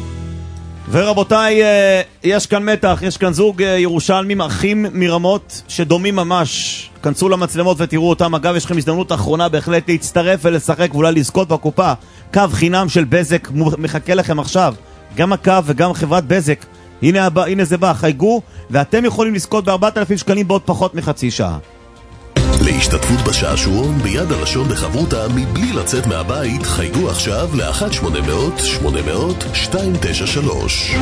ורבותיי, יש כאן מתח, יש כאן זוג ירושלמים, אחים מרמות שדומים ממש. כנסו למצלמות ותראו אותם. אגב, יש לכם הזדמנות אחרונה בהחלט להצטרף ולשחק ואולי לזכות בקופה. קו חינם של בזק מחכה לכם עכשיו. גם הקו וגם חברת בזק. הנה, הבא, הנה זה בא, חייגו, ואתם יכולים לזכות ב-ארבעת אלפים שקלים בעוד פחות מחצי שעה. להשתתפות בשעשועון ביד הלשון בחברותה מבלי לצאת מהבית, חייגו עכשיו ל-אחת שמונה מאות שמונה מאות שתיים תשע שלוש.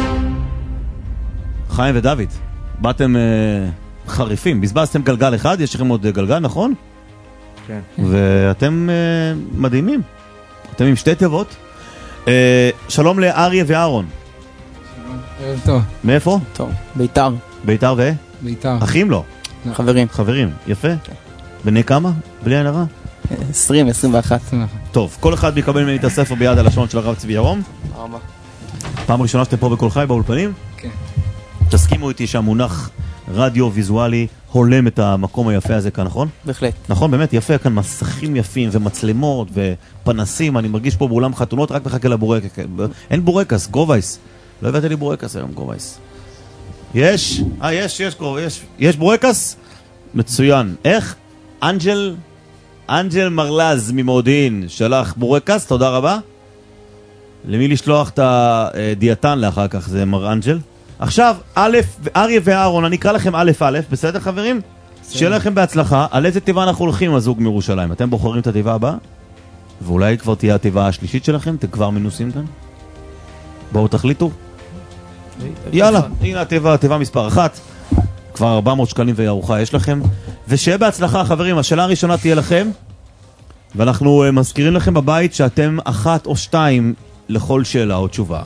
חיים ודוד, באתם אה, חריפים, בזבזתם גלגל אחד, יש לכם עוד גלגל, נכון? כן. ואתם אה, מדהימים, אתם עם שתי תיבות. אה, שלום לאריה ואהרון. ערב טוב. מאיפה? טוב, ביתר. ביתר ו? ביתר. אחים לא? חברים. חברים, יפה. בני כמה? בלי עין הרע? עשרים, עשרים ואחת. טוב, כל אחד מקבל ממני את הספר ביד הלשון של הרב צבי ירום. ארבע. פעם ראשונה שאתם פה בכל חי באולפנים? כן. תסכימו איתי שהמונח רדיו ויזואלי הולם את המקום היפה הזה כאן, נכון? בהחלט. נכון, באמת יפה, כאן מסכים יפים ומצלמות ופנסים, אני מרגיש פה באולם חתונות, רק מחכה לבורקס. אין בורקס, גרובייס. לא הבאתי לי בורקס היום, גרובייס. יש? אה, יש, יש, יש. יש בורקס? מצוין. איך? אנג'ל, אנג'ל מרלז ממודיעין שלח בורקס, תודה רבה. למי לשלוח את הדיאטן לאחר כך, זה מר אנג'ל. עכשיו, א', אריה ואהרון, אני אקרא לכם א' א', בסדר חברים? שיהיה לכם בהצלחה. על איזה טבעה אנחנו הולכים הזוג מירושלים? אתם בוחרים את הטבעה הבאה? ואולי כבר תהיה הטבעה השלישית שלכם? אתם כבר מנוסים כאן? בואו תחליטו. יאללה, הנה הטבעה, הטבעה מספר אחת. כבר ארבע מאות שקלים וארוחה יש לכם. ושיהיה בהצלחה חברים, השאלה הראשונה תהיה לכם. ואנחנו uh, מזכירים לכם בבית שאתם אחת או שתיים לכל שאלה או תשובה.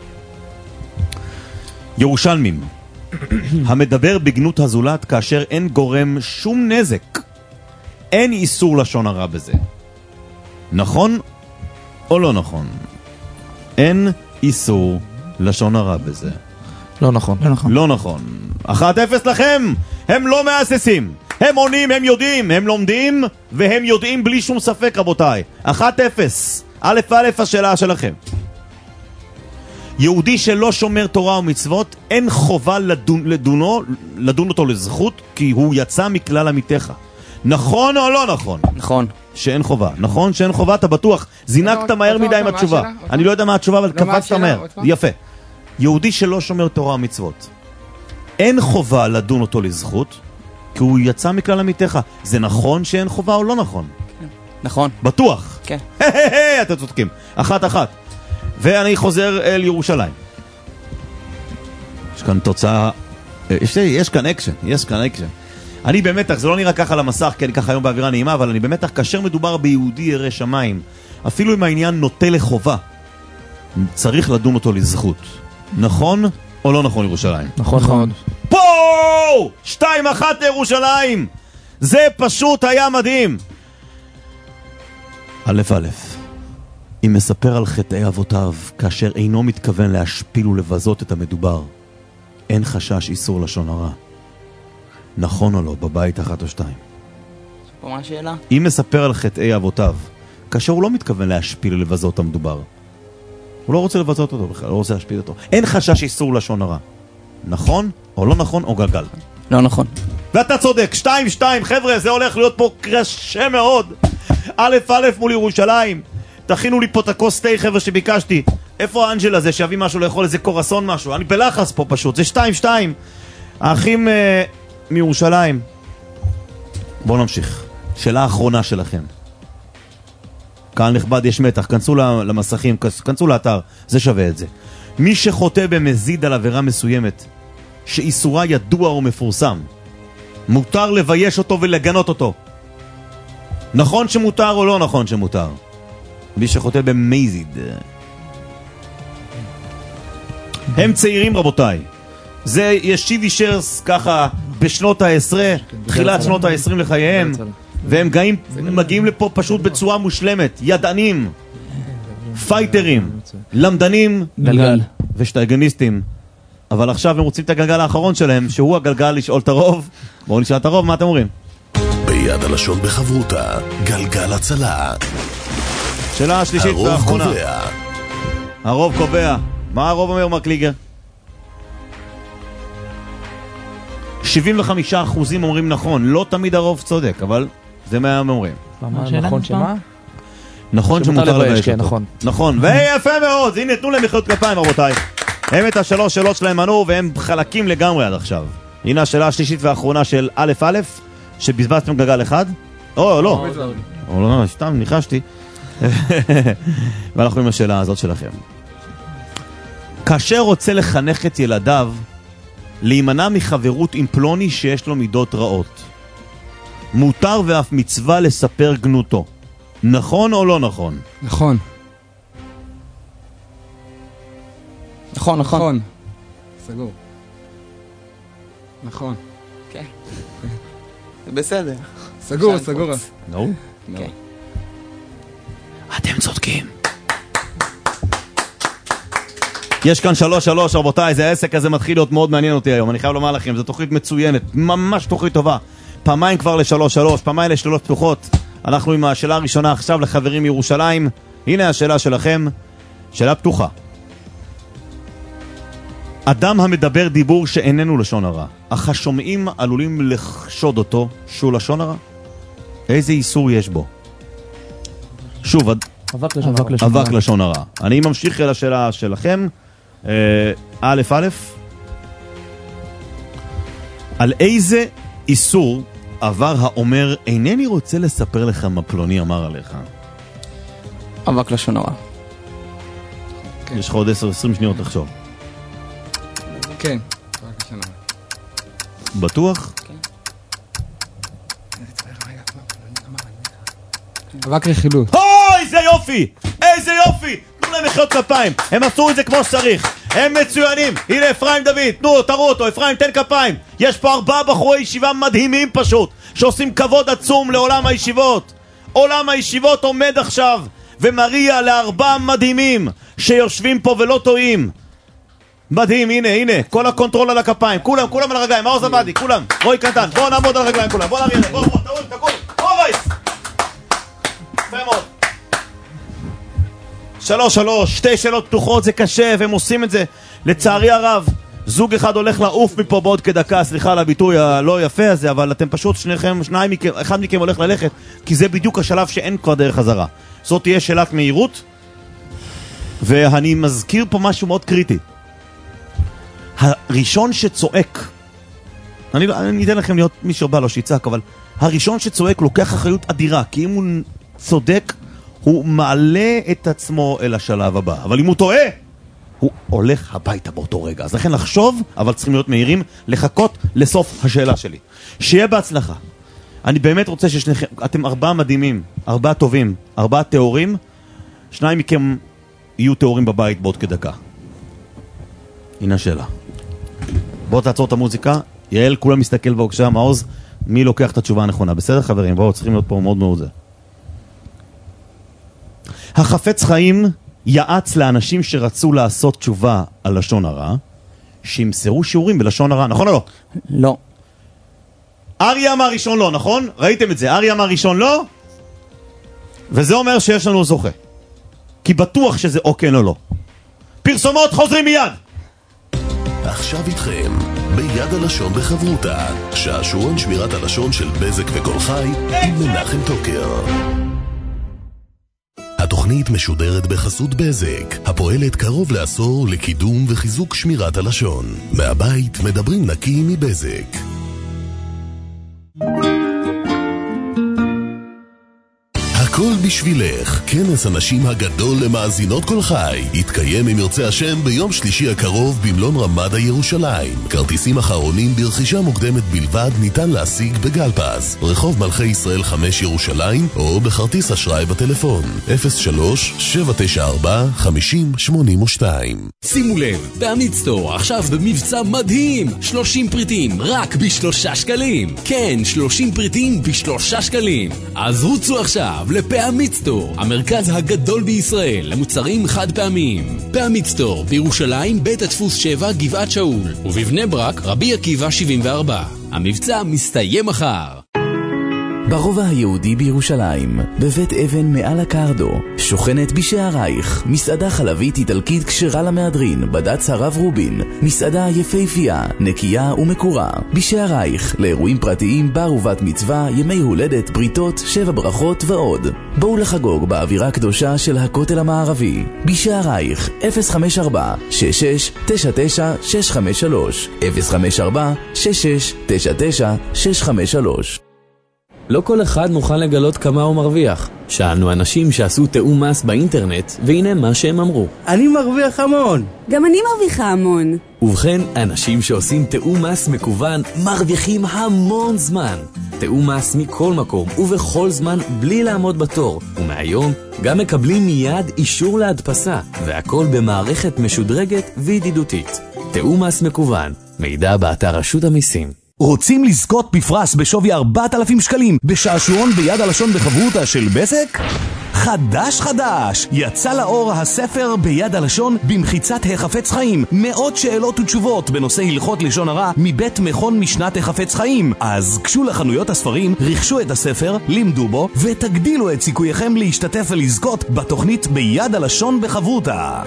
ירושלמים, המדבר בגנות הזולת כאשר אין גורם שום נזק, אין איסור לשון הרע בזה. נכון או לא נכון? אין איסור לשון הרע בזה. לא נכון. לא נכון. לא נכון. אחת אפס לכם. הם לא מאססים. הם עונים, הם יודעים, הם לומדים, והם יודעים בלי שום ספק רבותיי. אחת אפס. א' א' השאלה שלכם. יהודי שלא שומר תורה ומצוות, אין חובה לדון, לדונו, לדון אותו לזכות, כי הוא יצא מכלל עמיתך. נכון או לא נכון? נכון. שאין חובה. נכון שאין חובה, אתה בטוח. זינקת מהר מדי עם התשובה. אני לא יודע מה התשובה, אבל קפצת מהר. יפה. יהודי שלא שומר תורה ומצוות, אין חובה לדון אותו לזכות, כי הוא יצא מכלל עמיתך. זה נכון שאין חובה או לא נכון? נכון. בטוח. כן. אתם צודקים. אחת אחת. ואני חוזר אל ירושלים. יש כאן תוצאה, יש, יש כאן אקשן, יש כאן אקשן. אני במתח, זה לא נראה ככה על המסך, כי אני ככה היום באווירה נעימה, אבל אני במתח, כאשר מדובר ביהודי ירא שמיים, אפילו אם העניין נוטה לחובה, צריך לדון אותו לזכות. נכון או לא נכון ירושלים? נכון. נכון. פה! שתיים אחת לירושלים! זה פשוט היה מדהים. א' א', אם מספר על חטאי אבותיו, כאשר אינו מתכוון להשפיל ולבזות את המדובר, אין חשש איסור לשון הרע. נכון או לא, בבית אחת או שתיים? פה מה השאלה? אם מספר על חטאי אבותיו, כאשר הוא לא מתכוון להשפיל ולבזות את המדובר, הוא לא רוצה לבזות אותו בכלל, לא רוצה להשפיל אותו. אין חשש איסור לשון הרע. נכון או לא נכון או גלגל? לא נכון. ואתה צודק, שתיים שתיים, חבר'ה, זה הולך להיות פה קשה מאוד. א' א' מול ירושלים. תכינו לי פה את הכוס תה, חבר'ה, שביקשתי. איפה האנג'ל הזה שיביא משהו לאכול, איזה קורסון משהו? אני בלחץ פה פשוט, זה שתיים שתיים. האחים אה, מירושלים. בואו נמשיך. שאלה האחרונה שלכם. קהל נכבד, יש מתח, כנסו למסכים, כנסו לאתר, זה שווה את זה. מי שחוטא במזיד על עבירה מסוימת, שאיסורה ידוע ומפורסם, מותר לבייש אותו ולגנות אותו. נכון שמותר או לא נכון שמותר? מי שחוטא במזיד. הם צעירים רבותיי. זה ישיבי שרס ככה בשנות העשרה, תחילת שנות העשרים לחייהם, והם גאים, מגיעים לפה פשוט בצורה מושלמת, ידענים, פייטרים, למדנים גלגל ושטייגניסטים. אבל עכשיו הם רוצים את הגלגל האחרון שלהם, שהוא הגלגל לשאול את הרוב. בואו נשאל את הרוב, מה אתם אומרים? ביד הלשון בחברותה, גלגל הצלה. שאלה השלישית והאחרונה. הרוב קובע. הרוב קובע. מה הרוב אומר, מר קליגר? שבעים וחמישה אחוזים אומרים נכון. לא תמיד הרוב צודק, אבל זה מה הם אומרים. נכון שמה? נכון שמותר לבייש אותו. נכון. נכון, ויפה מאוד. הנה, תנו להם מחיאות כפיים רבותיי. הם את השלוש שאלות שלהם ענו, והם חלקים לגמרי עד עכשיו. הנה השאלה השלישית והאחרונה של א' א', שבזבזתם גלגל אחד. או, לא. או, לא, סתם, ניחשתי. ואנחנו עם השאלה הזאת שלכם. כאשר רוצה לחנך את ילדיו להימנע מחברות עם פלוני שיש לו מידות רעות, מותר ואף מצווה לספר גנותו. נכון או לא נכון? נכון. נכון, נכון. סגור. נכון. כן. זה בסדר. סגור, סגור. נו? כן. אתם צודקים. יש כאן שלוש שלוש רבותיי, זה העסק הזה מתחיל להיות מאוד מעניין אותי היום, אני חייב לומר לכם, זו תוכנית מצוינת, ממש תוכנית טובה. פעמיים כבר לשלוש שלוש, פעמיים לשאלות פתוחות. אנחנו עם השאלה הראשונה עכשיו לחברים מירושלים. הנה השאלה שלכם, שאלה פתוחה. אדם המדבר דיבור שאיננו לשון הרע, אך השומעים עלולים לחשוד אותו שהוא לשון הרע. איזה איסור יש בו? שוב, אבק לשון הרע. אבק לשון הרע. אני ממשיך אל השאלה שלכם. א' א', על איזה איסור עבר האומר אינני רוצה לספר לך מה פלוני אמר עליך? אבק לשון הרע. יש לך עוד עשר עשרים שניות לחשוב. כן. בטוח? אבק רכילות. אוי, איזה יופי! איזה יופי! תנו להם מחיאות כפיים. הם עשו את זה כמו שצריך. הם מצוינים. הנה אפרים דוד, תנו, תראו אותו. אפרים, תן כפיים. יש פה ארבעה בחורי ישיבה מדהימים פשוט, שעושים כבוד עצום לעולם הישיבות. עולם הישיבות עומד עכשיו ומריע לארבעה מדהימים שיושבים פה ולא טועים. מדהים, הנה, הנה, כל הקונטרול על הכפיים. כולם, כולם על הרגליים. מעוז עבדי, כולם. רוי קטן, בואו נעמוד על הרגליים כולם. בואו נעמוד, בואו, בואו, תראו, תקול. בואו וייס. יפה מאוד. שלוש, שלוש, שתי שאלות פתוחות, זה קשה, והם עושים את זה. לצערי הרב, זוג אחד הולך לעוף מפה בעוד כדקה, סליחה על הביטוי הלא יפה הזה, אבל אתם פשוט שניכם, שניים מכם, אחד מכם הולך ללכת, כי זה בדיוק השלב שאין כבר דרך חזרה. זאת תהיה שאלת מהירות, ואני מזכיר פה משהו מאוד קריטי. הראשון שצועק, אני, אני אתן לכם להיות מי שבא לו שיצעק, אבל הראשון שצועק לוקח אחריות אדירה, כי אם הוא צודק, הוא מעלה את עצמו אל השלב הבא. אבל אם הוא טועה, הוא הולך הביתה באותו רגע. אז לכן לחשוב, אבל צריכים להיות מהירים, לחכות לסוף השאלה שלי. שיהיה בהצלחה. אני באמת רוצה ששניכם, אתם ארבעה מדהימים, ארבעה טובים, ארבעה תיאורים, שניים מכם יהיו תיאורים בבית בעוד כדקה. הנה השאלה. בואו תעצור את המוזיקה. יעל, כולם מסתכל בבקשה, מעוז, מי לוקח את התשובה הנכונה? בסדר חברים? בואו, צריכים להיות פה מאוד מאוד זה. החפץ חיים יעץ לאנשים שרצו לעשות תשובה על לשון הרע, שימסרו שיעורים בלשון הרע, נכון או לא? לא. אריה אמר ראשון לא, נכון? ראיתם את זה, אריה אמר ראשון לא, וזה אומר שיש לנו זוכה. כי בטוח שזה או כן או לא. פרסומות חוזרים מיד! עכשיו איתכם, ביד הלשון בחברותה, שעשועון שמירת הלשון של בזק וכל חי עם מנחם טוקר. התוכנית משודרת בחסות בזק, הפועלת קרוב לעשור לקידום וחיזוק שמירת הלשון. מהבית מדברים נקי מבזק. הכל בשבילך, כנס הנשים הגדול למאזינות כל חי יתקיים אם ירצה השם ביום שלישי הקרוב במלון רמדה ירושלים. כרטיסים אחרונים ברכישה מוקדמת בלבד ניתן להשיג בגלפז, רחוב מלכי ישראל חמש ירושלים, או בכרטיס אשראי בטלפון אפס שלוש שבע תשע ארבע חמש אפס שמונה שתיים. שימו לב, בעמית סטור עכשיו במבצע מדהים, שלושים פריטים רק בשלושה שקלים. כן, שלושים פריטים בשלושה שקלים. אז רוצו עכשיו לפעמית סטור, המרכז הגדול בישראל למוצרים חד פעמיים. פעמית סטור בירושלים, בית הדפוס שבע, גבעת שאול, ובבני ברק, רבי עקיבא שבעים וארבע. המבצע מסתיים מחר. ברובע היהודי בירושלים, בבית אבן מעל הקרדו, שוכנת בשערייך, מסעדה חלבית איטלקית כשרה למהדרין, בד"ץ הרב רובין, מסעדה יפהפייה, נקייה ומקורה. בשערייך, לאירועים פרטיים, בר ובת מצווה, ימי הולדת, בריתות, שבע ברכות ועוד. בואו לחגוג באווירה קדושה של הכותל המערבי. בשערייך, אפס חמש ארבע שש שש תשע תשע שש חמש שלוש, אפס חמש ארבע שש שש תשע תשע שש חמש שלוש. לא כל אחד מוכן לגלות כמה הוא מרוויח. שאלנו אנשים שעשו תאום מס באינטרנט, והנה מה שהם אמרו. אני מרוויח המון. גם אני מרוויחה המון. ובכן, אנשים שעושים תאום מס מקוון מרוויחים המון זמן. תאום מס מכל מקום ובכל זמן בלי לעמוד בתור. ומהיום גם מקבלים מיד אישור להדפסה, והכל במערכת משודרגת וידידותית. תאום מס מקוון, מידע באתר רשות המיסים. רוצים לזכות בפרס בשווי ארבעת אלפים שקלים בשעשועון ביד הלשון בחברותה של בזק? חדש חדש! יצא לאור הספר ביד הלשון במחיצת החפץ חיים. מאות שאלות ותשובות בנושא הלכות לשון הרע מבית מכון משנת החפץ חיים. אז קשו לחנויות הספרים, רכשו את הספר, לימדו בו ותגדילו את סיכוייכם להשתתף ולזכות בתוכנית ביד הלשון בחברותה.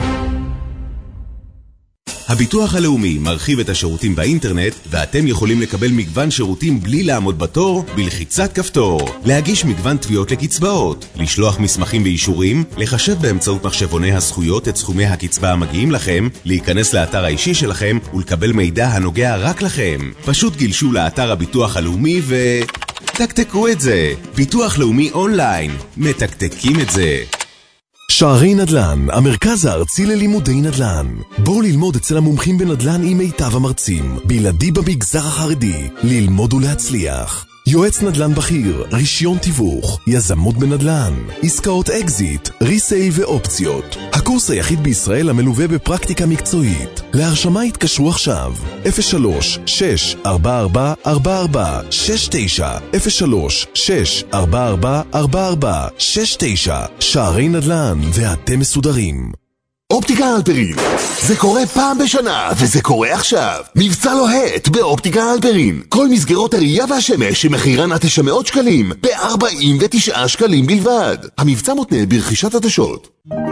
הביטוח הלאומי מרחיב את השירותים באינטרנט, ואתם יכולים לקבל מגוון שירותים בלי לעמוד בתור בלחיצת כפתור. להגיש מגוון תביעות לקצבאות, לשלוח מסמכים ואישורים, לחשב באמצעות מחשבוני הזכויות את סכומי הקצבה המגיעים לכם, להיכנס לאתר האישי שלכם ולקבל מידע הנוגע רק לכם. פשוט גלשו לאתר הביטוח הלאומי ו... תקתקו את זה. ביטוח לאומי אונליין. מתקתקים את זה. שערי נדל"ן, המרכז הארצי ללימודי נדל"ן. בואו ללמוד אצל המומחים בנדל"ן עם מיטב המרצים, בלעדי במגזר החרדי, ללמוד ולהצליח. יועץ נדל"ן בכיר, רישיון תיווך, יזמות בנדל"ן, עסקאות אקזיט, ריסייל ואופציות. הקורס היחיד בישראל המלווה בפרקטיקה מקצועית. להרשמה התקשרו עכשיו, אפס שלוש שש ארבע ארבע ארבע ארבע שש תשע, אפס שלוש שש ארבע ארבע ארבע ארבע שש תשע. שערי נדל"ן ואתם מסודרים. אופטיקה אלפרין, זה קורה פעם בשנה, וזה קורה עכשיו. מבצע לוהט באופטיקה אלפרין. כל מסגרות הראייה והשמש שמחירן עד תשע מאות שקלים, ב-ארבעים ותשעה שקלים בלבד. המבצע מותנה ברכישת עדשות.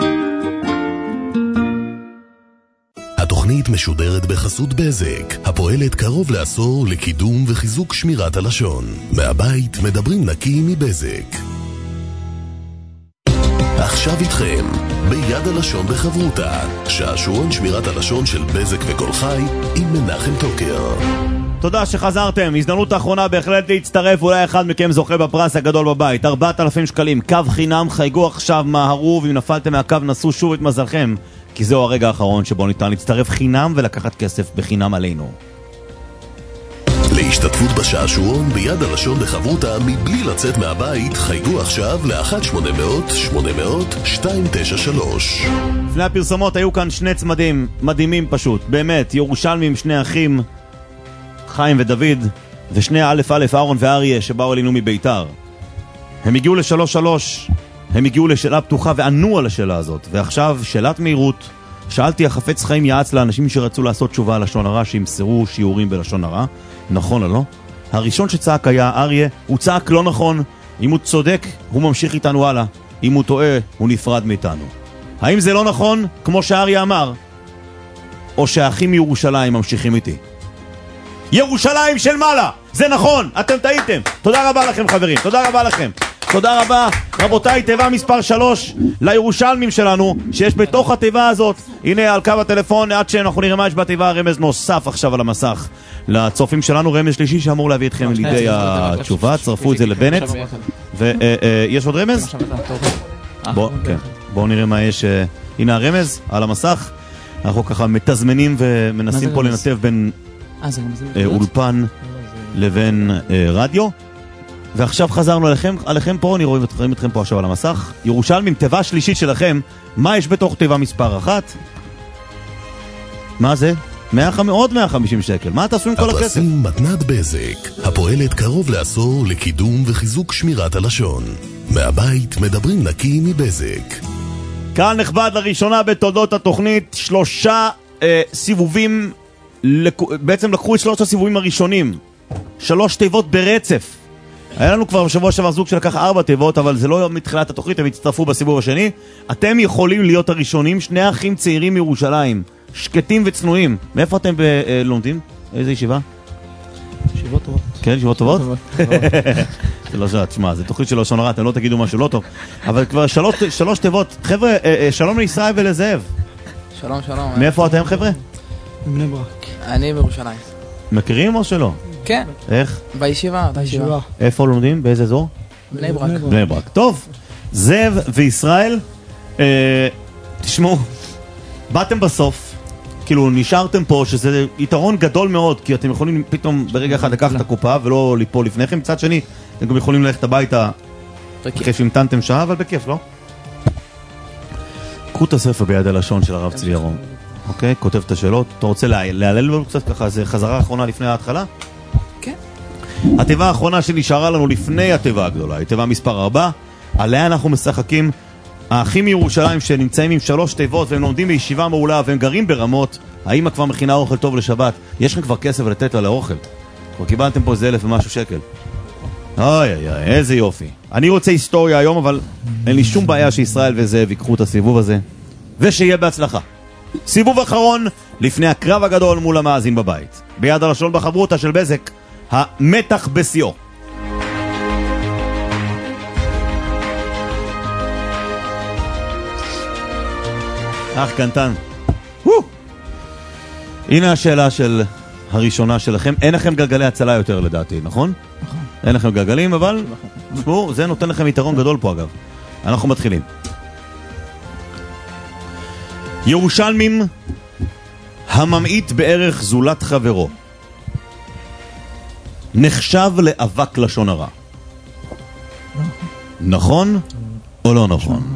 התוכנית משודרת בחסות בזק, הפועלת קרוב לעשור לקידום וחיזוק שמירת הלשון. מהבית מדברים נקי מבזק. עכשיו איתכם, ביד הלשון בחברותה, שעשועון שמירת הלשון של בזק וכל חי עם מנחם טוקר. תודה שחזרתם, הזדמנות האחרונה בהחלט להצטרף, אולי אחד מכם זוכה בפרס הגדול בבית, ארבעת אלפים שקלים, קו חינם, חייגו עכשיו, מהרו, ואם נפלתם מהקו נסו שוב את מזלכם, כי זהו הרגע האחרון שבו ניתן להצטרף חינם ולקחת כסף בחינם עלינו. להשתתפות בשעשועון ביד הלשון בחברותה מבלי לצאת מהבית, חייגו עכשיו ל-אחת שמונה מאות שמונה מאות שתיים תשע שלוש. לפני הפרסומות היו כאן שני צמדים מדהימים פשוט, באמת, ירושלמים, שני אחים, חיים ודוד, ושני א' א' אהרון ואריה שבאו אלינו מביתר. הם הגיעו לשלוש שלוש, הם הגיעו לשאלה פתוחה וענו על השאלה הזאת, ועכשיו שאלת מהירות. שאלתי, החפץ חיים יעץ לאנשים שרצו לעשות תשובה על לשון הרע שימסרו שיעורים בלשון הרע, נכון או לא? הראשון שצעק היה אריה, הוא צעק לא נכון. אם הוא צודק, הוא ממשיך איתנו הלאה. אם הוא טועה, הוא נפרד מאיתנו. האם זה לא נכון, כמו שאריה אמר? או שהאחים מירושלים ממשיכים איתי? ירושלים של מעלה, זה נכון, אתם טעיתם. תודה רבה לכם חברים, תודה רבה לכם. תודה רבה, רבותיי, תיבה מספר שלוש לירושלמים שלנו שיש בתוך התיבה הזאת. הנה על קו הטלפון, עד שאנחנו נראה מה יש בתיבה, רמז נוסף עכשיו על המסך לצופים שלנו, רמז שלישי שאמור להביא אתכם לידי התשובה. צרפו את זה לבנט. ויש עוד רמז? בואו נראה מה יש. הנה הרמז על המסך. אנחנו ככה מתזמנים ומנסים פה לנתב בין אולפן לבין רדיו. ועכשיו חזרנו עליכם, עליכם פה, אני רואה אתכם, אתכם פה עכשיו על המסך. ירושלמים, תיבה שלישית שלכם, מה יש בתוך תיבה מספר אחת? מה זה? עוד מאה וחמישים שקל, מה תעשו עם כל הכסף? הפרסים מתנת בזק, הפועלת קרוב לעשור לקידום וחיזוק שמירת הלשון. מהבית מדברים נקי מבזק. קהל נכבד, לראשונה בתולדות התוכנית, שלושה אה, סיבובים, לק... בעצם לקחו את שלושת הסיבובים הראשונים, שלוש תיבות ברצף. היה לנו כבר בשבוע שעבר זוג שלקח ארבע תיבות, אבל זה לא מתחילת התוכנית, הם הצטרפו בסיבוב השני. אתם יכולים להיות הראשונים, שני אחים צעירים מירושלים, שקטים וצנועים. מאיפה אתם ב- לומדים? איזה ישיבה? ישיבות טובות. כן, ישיבות טובות? זה לא שעת, שמה, זה תוכנית של לשון הרע, אתם לא תגידו משהו לא טוב. אבל כבר שלוש, שלוש תיבות. חבר'ה, שלום לישראל ולזאב. שלום, שלום. מאיפה אתם, חבר'ה? מבני ברק. אני בירושלים. מכירים או שלא? כן. איך? בישיבה, בישיבה. איפה לומדים? באיזה אזור? בני ברק. בני ברק. טוב, זאב וישראל, אה, תשמעו, באתם בסוף, כאילו נשארתם פה, שזה יתרון גדול מאוד, כי אתם יכולים פתאום ברגע אחד לקחת את הקופה ולא ליפול לפניכם. מצד שני, אתם גם יכולים ללכת הביתה אחרי שהמתנתם שעה, אבל בכיף, לא? קחו את הספר ביד הלשון של הרב צבי ירום. אוקיי, כותב את השאלות. אתה רוצה להעלל לו קצת ככה, זה חזרה האחרונה לפני ההתחלה? כן. התיבה האחרונה שנשארה לנו לפני התיבה הגדולה, היא תיבה מספר ארבע, עליה אנחנו משחקים. האחים מירושלים שנמצאים עם שלוש תיבות והם לומדים בישיבה מעולה והם גרים ברמות. האמא כבר מכינה אוכל טוב לשבת, יש לכם כבר כסף לתת לה לאוכל, כבר קיבלתם פה איזה אלף ומשהו שקל. אוי אוי אוי, איזה יופי. אני רוצה היסטוריה היום, אבל אין לי שום בעיה שישראל וזאב ייקחו את הסיבוב הזה, ושיהיה בהצלחה. סיבוב אחרון לפני הקרב הגדול מול המאזין בבית. ביד הלשון בחברותה של בזק, המתח בשיאו. אך קנטן. הנה השאלה של הראשונה שלכם. אין לכם גלגלי הצלה יותר לדעתי, נכון? נכון. אין לכם גלגלים, אבל תשמעו, זה נותן לכם יתרון גדול פה אגב. אנחנו מתחילים. ירושלמים, הממעיט בערך זולת חברו נחשב לאבק לשון הרע. נכון או לא נכון?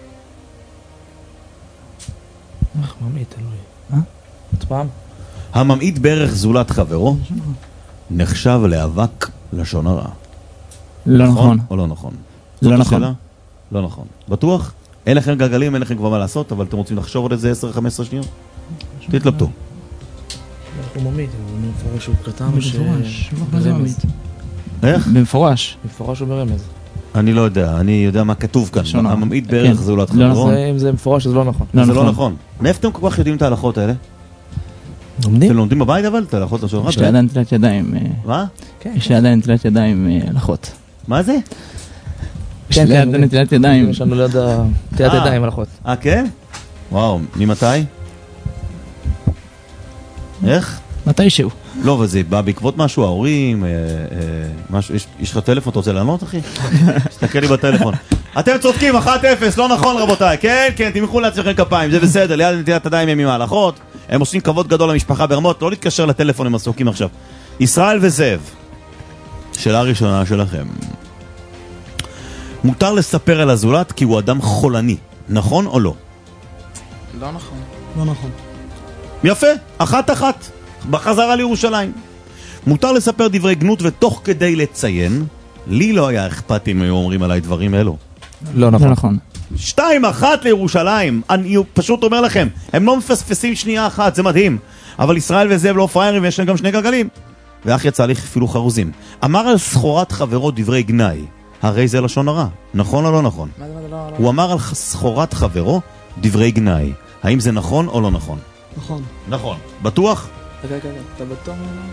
איך ממעיט אלוהי? אה? עוד פעם? הממעיט בערך זולת חברו נחשב לאבק לשון הרע. לא נכון. או לא נכון? לא נכון. לא נכון. בטוח? אין לכם גלגלים, אין לכם כבר מה לעשות, אבל אתם רוצים לחשוב על איזה עשר חמש עשרה שניות? תתלבטו. הוא ממעיט, הוא מפורש הוא קטן ש... ברמז. איך? במפורש. במפורש הוא ברמז. אני לא יודע, אני יודע מה כתוב כאן. הממעיט בערך זולת חברו. אם זה מפורש, אז לא נכון. זה לא נכון. מאיפה אתם כל כך יודעים את ההלכות האלה? לומדים? אתם לומדים בבית אבל? את ההלכות לשון הרע? יש לי עדיין תלת ידיים. מה? יש לי עדיין תלת ידיים הלכות. מה זה? יש לי עדיין תלת ידיים. יש לנו ליד תלת ידיים הלכות. אה, כן? וואו, ממתי? איך? מתישהו. לא, אבל זה בא בעקבות משהו, ההורים, משהו, יש לך טלפון, אתה רוצה לענות, אחי? תסתכל לי בטלפון. אתם צודקים, אחת אפס, לא נכון רבותיי. כן, כן, תמחו לעצמכם כפיים, זה בסדר, ליד נטילת ידיים הם עם ההלכות. הם עושים כבוד גדול למשפחה ברמות, לא להתקשר לטלפון, הם עסוקים עכשיו. ישראל וזאב, שאלה ראשונה שלכם. מותר לספר על הזולת כי הוא אדם חולני, נכון או לא? לא נכון. לא נכון. יפה, אחת אחת, בחזרה לירושלים. מותר לספר דברי גנות ותוך כדי לציין, לי לא היה אכפת אם היו אומרים עליי דברים אלו. לא נכון. לא נכון. שתיים אחת לירושלים, אני פשוט אומר לכם, הם לא מפספסים שנייה אחת, זה מדהים. אבל ישראל וזאב לא פריירים ויש להם גם שני גלגלים. ואח יצא לי אפילו חרוזים. אמר על סחורת חברו דברי גנאי, הרי זה לשון הרע, נכון או לא נכון? מה זה, מה זה, לא, לא. הוא אמר על סחורת חברו דברי גנאי, האם זה נכון או לא נכון? נכון. נכון. בטוח? רגע, רגע, אתה בטוח?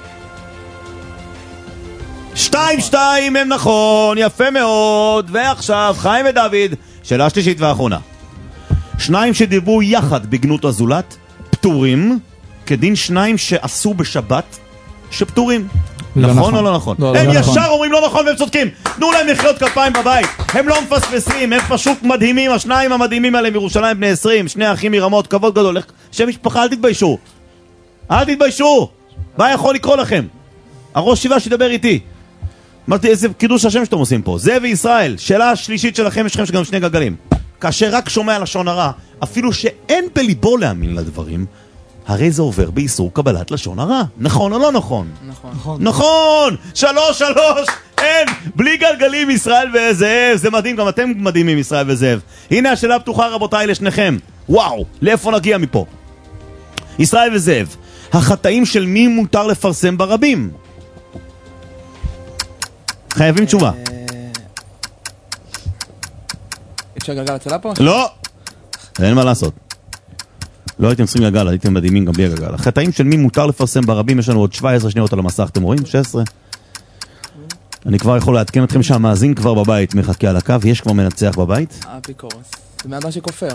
שתיים שתיים הם נכון, יפה מאוד. ועכשיו חיים ודוד, שאלה שלישית ואחרונה. שניים שדיברו יחד בגנות הזולת פטורים כדין שניים שעשו בשבת שפטורים. נכון או לא נכון? הם ישר אומרים לא נכון והם צודקים. תנו להם מחיאות כפיים בבית, הם לא מפספסים, הם פשוט מדהימים. השניים המדהימים האלה מירושלים בני עשרים, שני אחים מרמות, כבוד גדול. שם משפחה, אל תתביישו, אל תתביישו. מה יכול לקרוא לכם? הראש שבעה שידבר איתי. אמרתי, איזה קידוש השם שאתם עושים פה. זה וישראל, שאלה השלישית שלכם, יש לכם שגם שני גלגלים. כאשר רק שומע לשון הרע, אפילו שאין בליבו להאמין לדברים, הרי זה עובר באיסור קבלת לשון הרע. נכון או לא נכון? נכון. נכון! שלוש שלוש! אין! בלי גלגלים ישראל וזאב. זה מדהים, גם אתם מדהימים ישראל וזאב. הנה השאלה פתוחה רבותיי לשניכם. וואו, לאיפה נגיע מפה? ישראל וזאב, החטאים של מי מותר לפרסם ברבים? חייבים תשובה. אפשר גלגל הצלה פה? לא! אין מה לעשות. לא הייתם צריכים גלגל, הייתם מדהימים גם בלי הגלגל. החטאים של מי מותר לפרסם ברבים, יש לנו עוד שבע עשרה שניות על המסך, אתם רואים? שש עשרה. אני כבר יכול לעדכן אתכם שהמאזין כבר בבית מחכה על הקו, יש כבר מנצח בבית. אפיקורס. זה מאדם שכופר.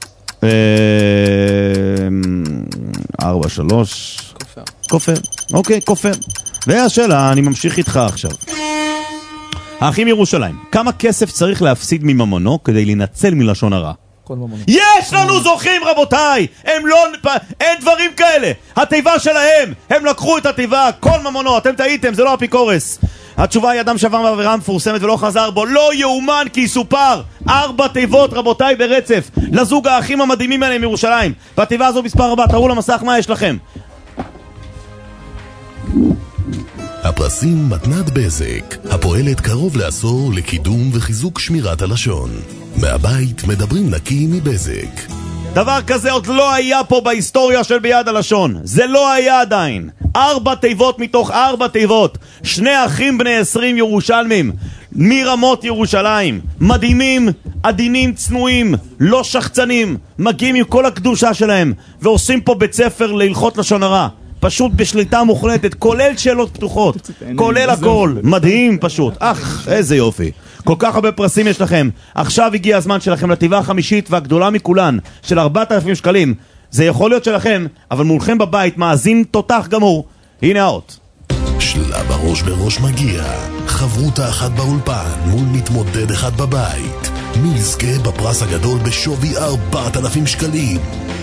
ארבע, שלוש. כופר. כופר, אוקיי, כופר. והשאלה, אני ממשיך איתך עכשיו. האחים ירושלים, כמה כסף צריך להפסיד מממונו כדי לנצל מלשון הרע? יש לנו זוכים רבותיי, הם לא, אין דברים כאלה. התיבה שלהם, הם לקחו את התיבה, כל ממונו, אתם טעיתם, זה לא אפיקורס. התשובה היא אדם שעבר בעבירה מפורסמת ולא חזר בו. לא יאומן כי יסופר. ארבע תיבות רבותיי ברצף לזוג האחים המדהימים האלה מירושלים, והתיבה הזו מספר ארבע. תראו למסך מה יש לכם. הפרסים מתנת בזק, הפועלת קרוב לעשור לקידום וחיזוק שמירת הלשון. מהבית מדברים נקי מבזק. דבר כזה עוד לא היה פה בהיסטוריה של ביד הלשון. זה לא היה עדיין. ארבע תיבות מתוך ארבע תיבות. שני אחים בני עשרים ירושלמים מרמות ירושלים, מדהימים, עדינים, צנועים, לא שחצנים, מגיעים עם כל הקדושה שלהם ועושים פה בית ספר להלכות לשון הרע, פשוט בשליטה מוחלטת, כולל שאלות פתוחות, כולל הכל. מדהים פשוט. אך, איזה יופי. כל כך הרבה פרסים יש לכם. עכשיו הגיע הזמן שלכם לתיבה החמישית והגדולה מכולן של ארבעת אלפים שקלים. זה יכול להיות שלכם, אבל מולכם בבית מאזין תותח גמור. הנה האות. שלב הראש בראש מגיע. חברותה אחת באולפן מול מתמודד אחד בבית. מי יזכה בפרס הגדול בשווי ארבעת אלפים שקלים?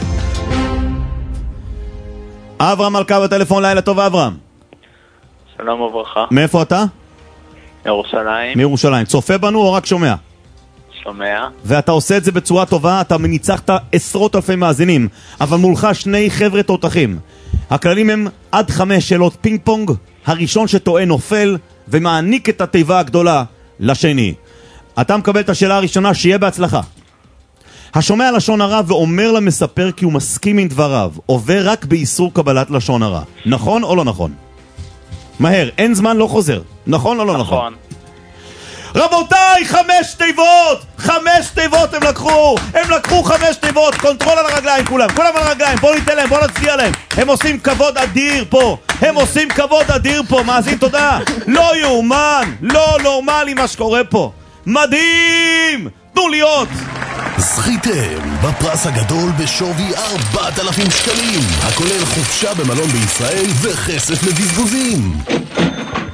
אברהם מלכה בטלפון. לילה טוב אברהם. שלום וברכה. מאיפה אתה? ירושלים. מירושלים. צופה בנו או רק שומע? שומע. ואתה עושה את זה בצורה טובה, אתה מניצחת עשרות אלפי מאזינים, אבל מולך שני חבר'ה תותחים. הכללים הם עד חמש שאלות פינג פונג, הראשון שטועה נופל ומעניק את התיבה הגדולה לשני. אתה מקבל את השאלה הראשונה, שיהיה בהצלחה. השומע לשון הרע ואומר למספר כי הוא מסכים עם דבריו, עובר רק באיסור קבלת לשון הרע. נכון או לא נכון? מהר, אין זמן, לא חוזר. נכון או לא נכון? נכון. רבותיי, חמש תיבות! חמש תיבות הם לקחו! הם לקחו חמש תיבות! קונטרול על הרגליים כולם! כולם על הרגליים! בואו ניתן להם, בואו נצדיע להם! הם עושים כבוד אדיר פה! הם עושים כבוד אדיר פה! מאזין תודה! לא יאומן! לא נורמלי מה שקורה פה! מדהים! תנו להיות! זכיתם בפרס הגדול בשווי ארבעת אלפים שקלים, הכולל חופשה במלון בישראל וכסף לבזבוזים. הפרס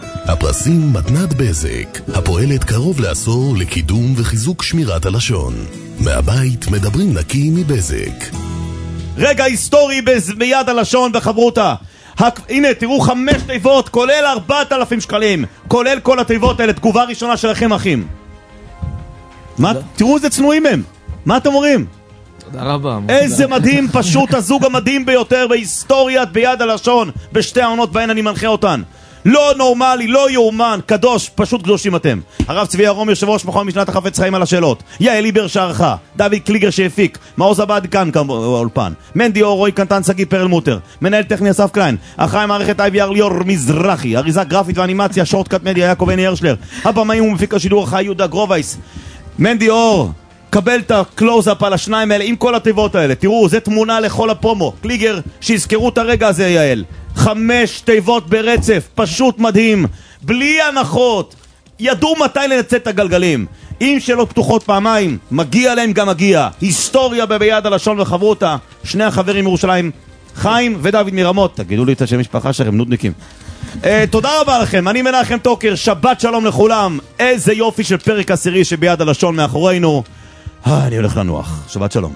לשים מתנת בזק, הפועלת קרוב לעשור לקידום וחיזוק שמירת הלשון. מהבית מדברים נקי מבזק. רגע היסטורי ביד הלשון וחברותה. הנה תראו חמש תיבות כולל ארבעת אלפים שקלים, כולל כל התיבות האלה. תגובה ראשונה שלכם אחים. מה? תראו איזה צנועים הם. מה אתם אומרים? תודה רבה. איזה מדהים, פשוט הזוג המדהים ביותר בהיסטוריית ביד הלשון, בשתי העונות בהן אני מנחה אותן. לא נורמלי, לא יאומן, קדוש, פשוט קדושים אתם. הרב צבי ירום, יושב ראש מכון משנת החפץ חיים על השאלות, יעל ליבר שערכה, דוד קליגר שהפיק, מעוז עבד כאן באולפן, מנדי אור, רוי קנטן, סגי פרל מוטר, מנהל טכני אסף קליין, אחראי מערכת איי וי אר ליאור מזרחי, אריזה גרפית ואנימציה שורטקאט מדיה יעקב בני הרשלר, הבמאים ומפיק השידור החי יהודה גרובייס. מנדי אור, קבל את הקלוז-אפ על השניים האלה עם כל התיבות האלה. תראו, זה תמונה לכל הפרומו. קליגר, שיזכרו את הרגע הזה, יעל. חמש תיבות ברצף, פשוט מדהים, בלי הנחות. ידעו מתי לנצל את הגלגלים. אם שאלות פתוחות פעמיים, מגיע להם גם מגיע. היסטוריה בביד הלשון וחברותה. שני החברים מירושלים, חיים ודוד מרמות. תגידו לי את השם משפחה שלכם, נודניקים. Uh, תודה רבה לכם, אני מנחם טוקר, שבת שלום לכולם. איזה יופי של פרק עשירי שביד הלשון מאחורינו. אה, אני הולך לנוח. שבת שלום.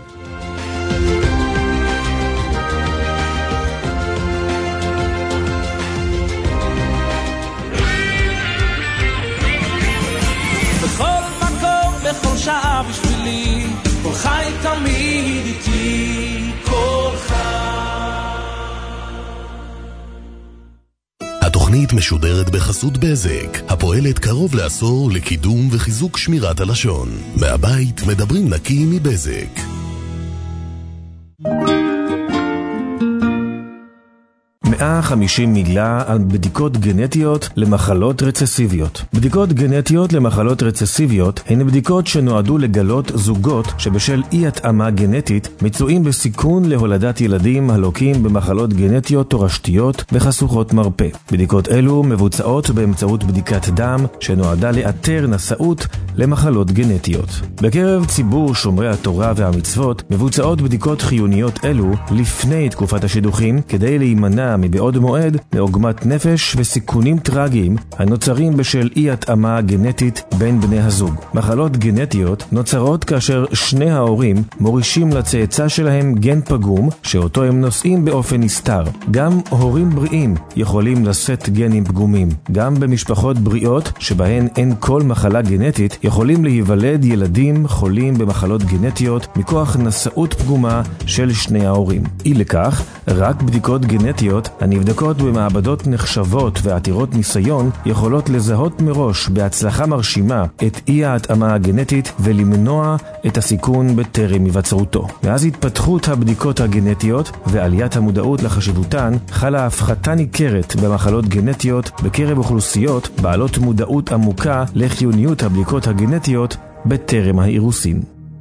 בכל מקום, בכל שעה בשבילי, כל חי תמיד איתי, כל חי. התוכנית משודרת בחסות בזק, הפועלת קרוב לעשור לקידום וחיזוק שמירת הלשון. מהבית מדברים נקי מבזק. מאה וחמישים מילה על בדיקות גנטיות למחלות רצסיביות. בדיקות גנטיות למחלות רצסיביות הן בדיקות שנועדו לגלות זוגות שבשל אי התאמה גנטית מצויים בסיכון להולדת ילדים הלוקים במחלות גנטיות תורשתיות וחשוכות מרפא. בדיקות אלו מבוצעות באמצעות בדיקת דם שנועדה לאתר נשאות למחלות גנטיות. בקרב ציבור שומרי התורה והמצוות מבוצעות בדיקות חיוניות אלו לפני תקופת השידוכים כדי להימנע מבעוד מועד לעוגמת נפש וסיכונים טרגיים הנוצרים בשל אי התאמה גנטית בין בני הזוג. מחלות גנטיות נוצרות כאשר שני ההורים מורישים לצאצא שלהם גן פגום שאותו הם נושאים באופן נסתר. גם הורים בריאים יכולים לשאת גנים פגומים. גם במשפחות בריאות שבהן אין כל מחלה גנטית יכולים להיוולד ילדים חולים במחלות גנטיות מכוח נשאות פגומה של שני ההורים. אי לכך, רק בדיקות גנטיות הנבדקות במעבדות נחשבות ועתירות ניסיון יכולות לזהות מראש בהצלחה מרשימה את אי ההתאמה הגנטית ולמנוע את הסיכון בטרם היווצרותו. מאז התפתחות הבדיקות הגנטיות ועליית המודעות לחשיבותן חלה הפחתה ניכרת במחלות גנטיות בקרב אוכלוסיות בעלות מודעות עמוקה לחיוניות הבדיקות הגנטיות בטרם האירוסין.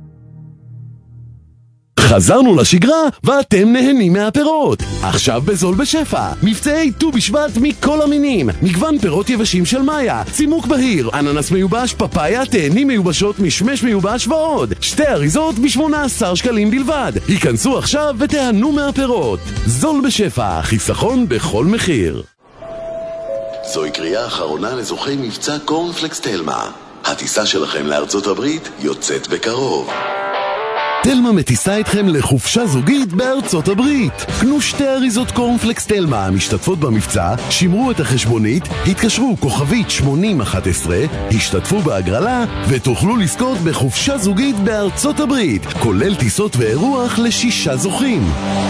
חזרנו לשגרה ואתם נהנים מהפירות. עכשיו בזול בשפע, מבצעי ט"ו בשבט מכל המינים, מגוון פירות יבשים של מאיה, צימוק בהיר, אננס מיובש, פפאיה, תאנים מיובשות, משמש מיובש ועוד. שתי אריזות ב-שמונה עשר שקלים בלבד. היכנסו עכשיו ותהנו מהפירות. זול בשפע, חיסכון בכל מחיר. זוהי קריאה אחרונה לזוכי מבצע קורנפלקס תלמה. הטיסה שלכם לארצות הברית יוצאת בקרוב. תלמה מטיסה אתכם לחופשה זוגית בארצות הברית. קנו שתי אריזות קורנפלקס תלמה המשתתפות במבצע, שמרו את החשבונית, התקשרו כוכבית שמונים אחת עשרה, השתתפו בהגרלה ותוכלו לזכות בחופשה זוגית בארצות הברית, כולל טיסות ואירוח לשישה זוכים.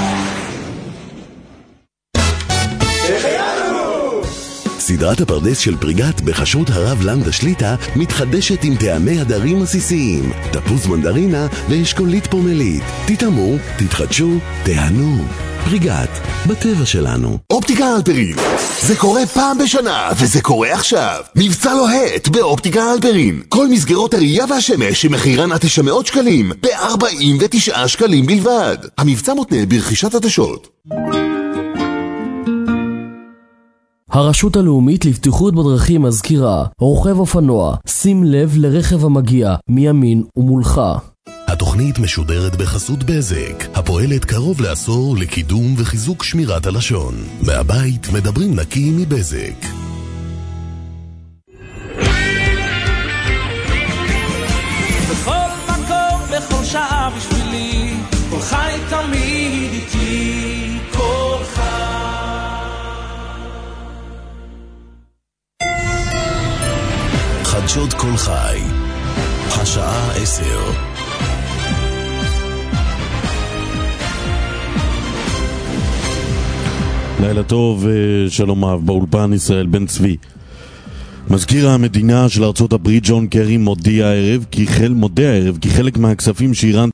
סדרת הפרדס של פריגת בחשות הרב לנדה שליטה מתחדשת עם טעמי הדרים עסיסיים, תפוז מנדרינה ואשכולית פומלית. תתאמו, תתחדשו, תהנו. פריגת, בטבע שלנו. אופטיקה אלפרין, זה קורה פעם בשנה וזה קורה עכשיו. מבצע לוהט באופטיקה אלפרין. כל מסגרות הראייה והשמש שמחירן עד תשע מאות שקלים ב-ארבעים ותשעה שקלים בלבד. המבצע מותנה ברכישת עדשות. הרשות הלאומית לבטיחות בדרכים מזכירה, רוכב אופנוע, שים לב לרכב המגיע מימין ומולך. התוכנית משודרת בחסות בזק, הפועלת קרוב לעשור לקידום וחיזוק שמירת הלשון. מהבית מדברים נקי מבזק. חדשות כל חי. השעה עשר. לילה טוב, שלום אהב, באולפן ישראל בן צבי. מזכיר המדינה של ארצות הברית ג'ון קרי מודיע הערב כי חל מודה הערב כי חלק מהכספים שאיראן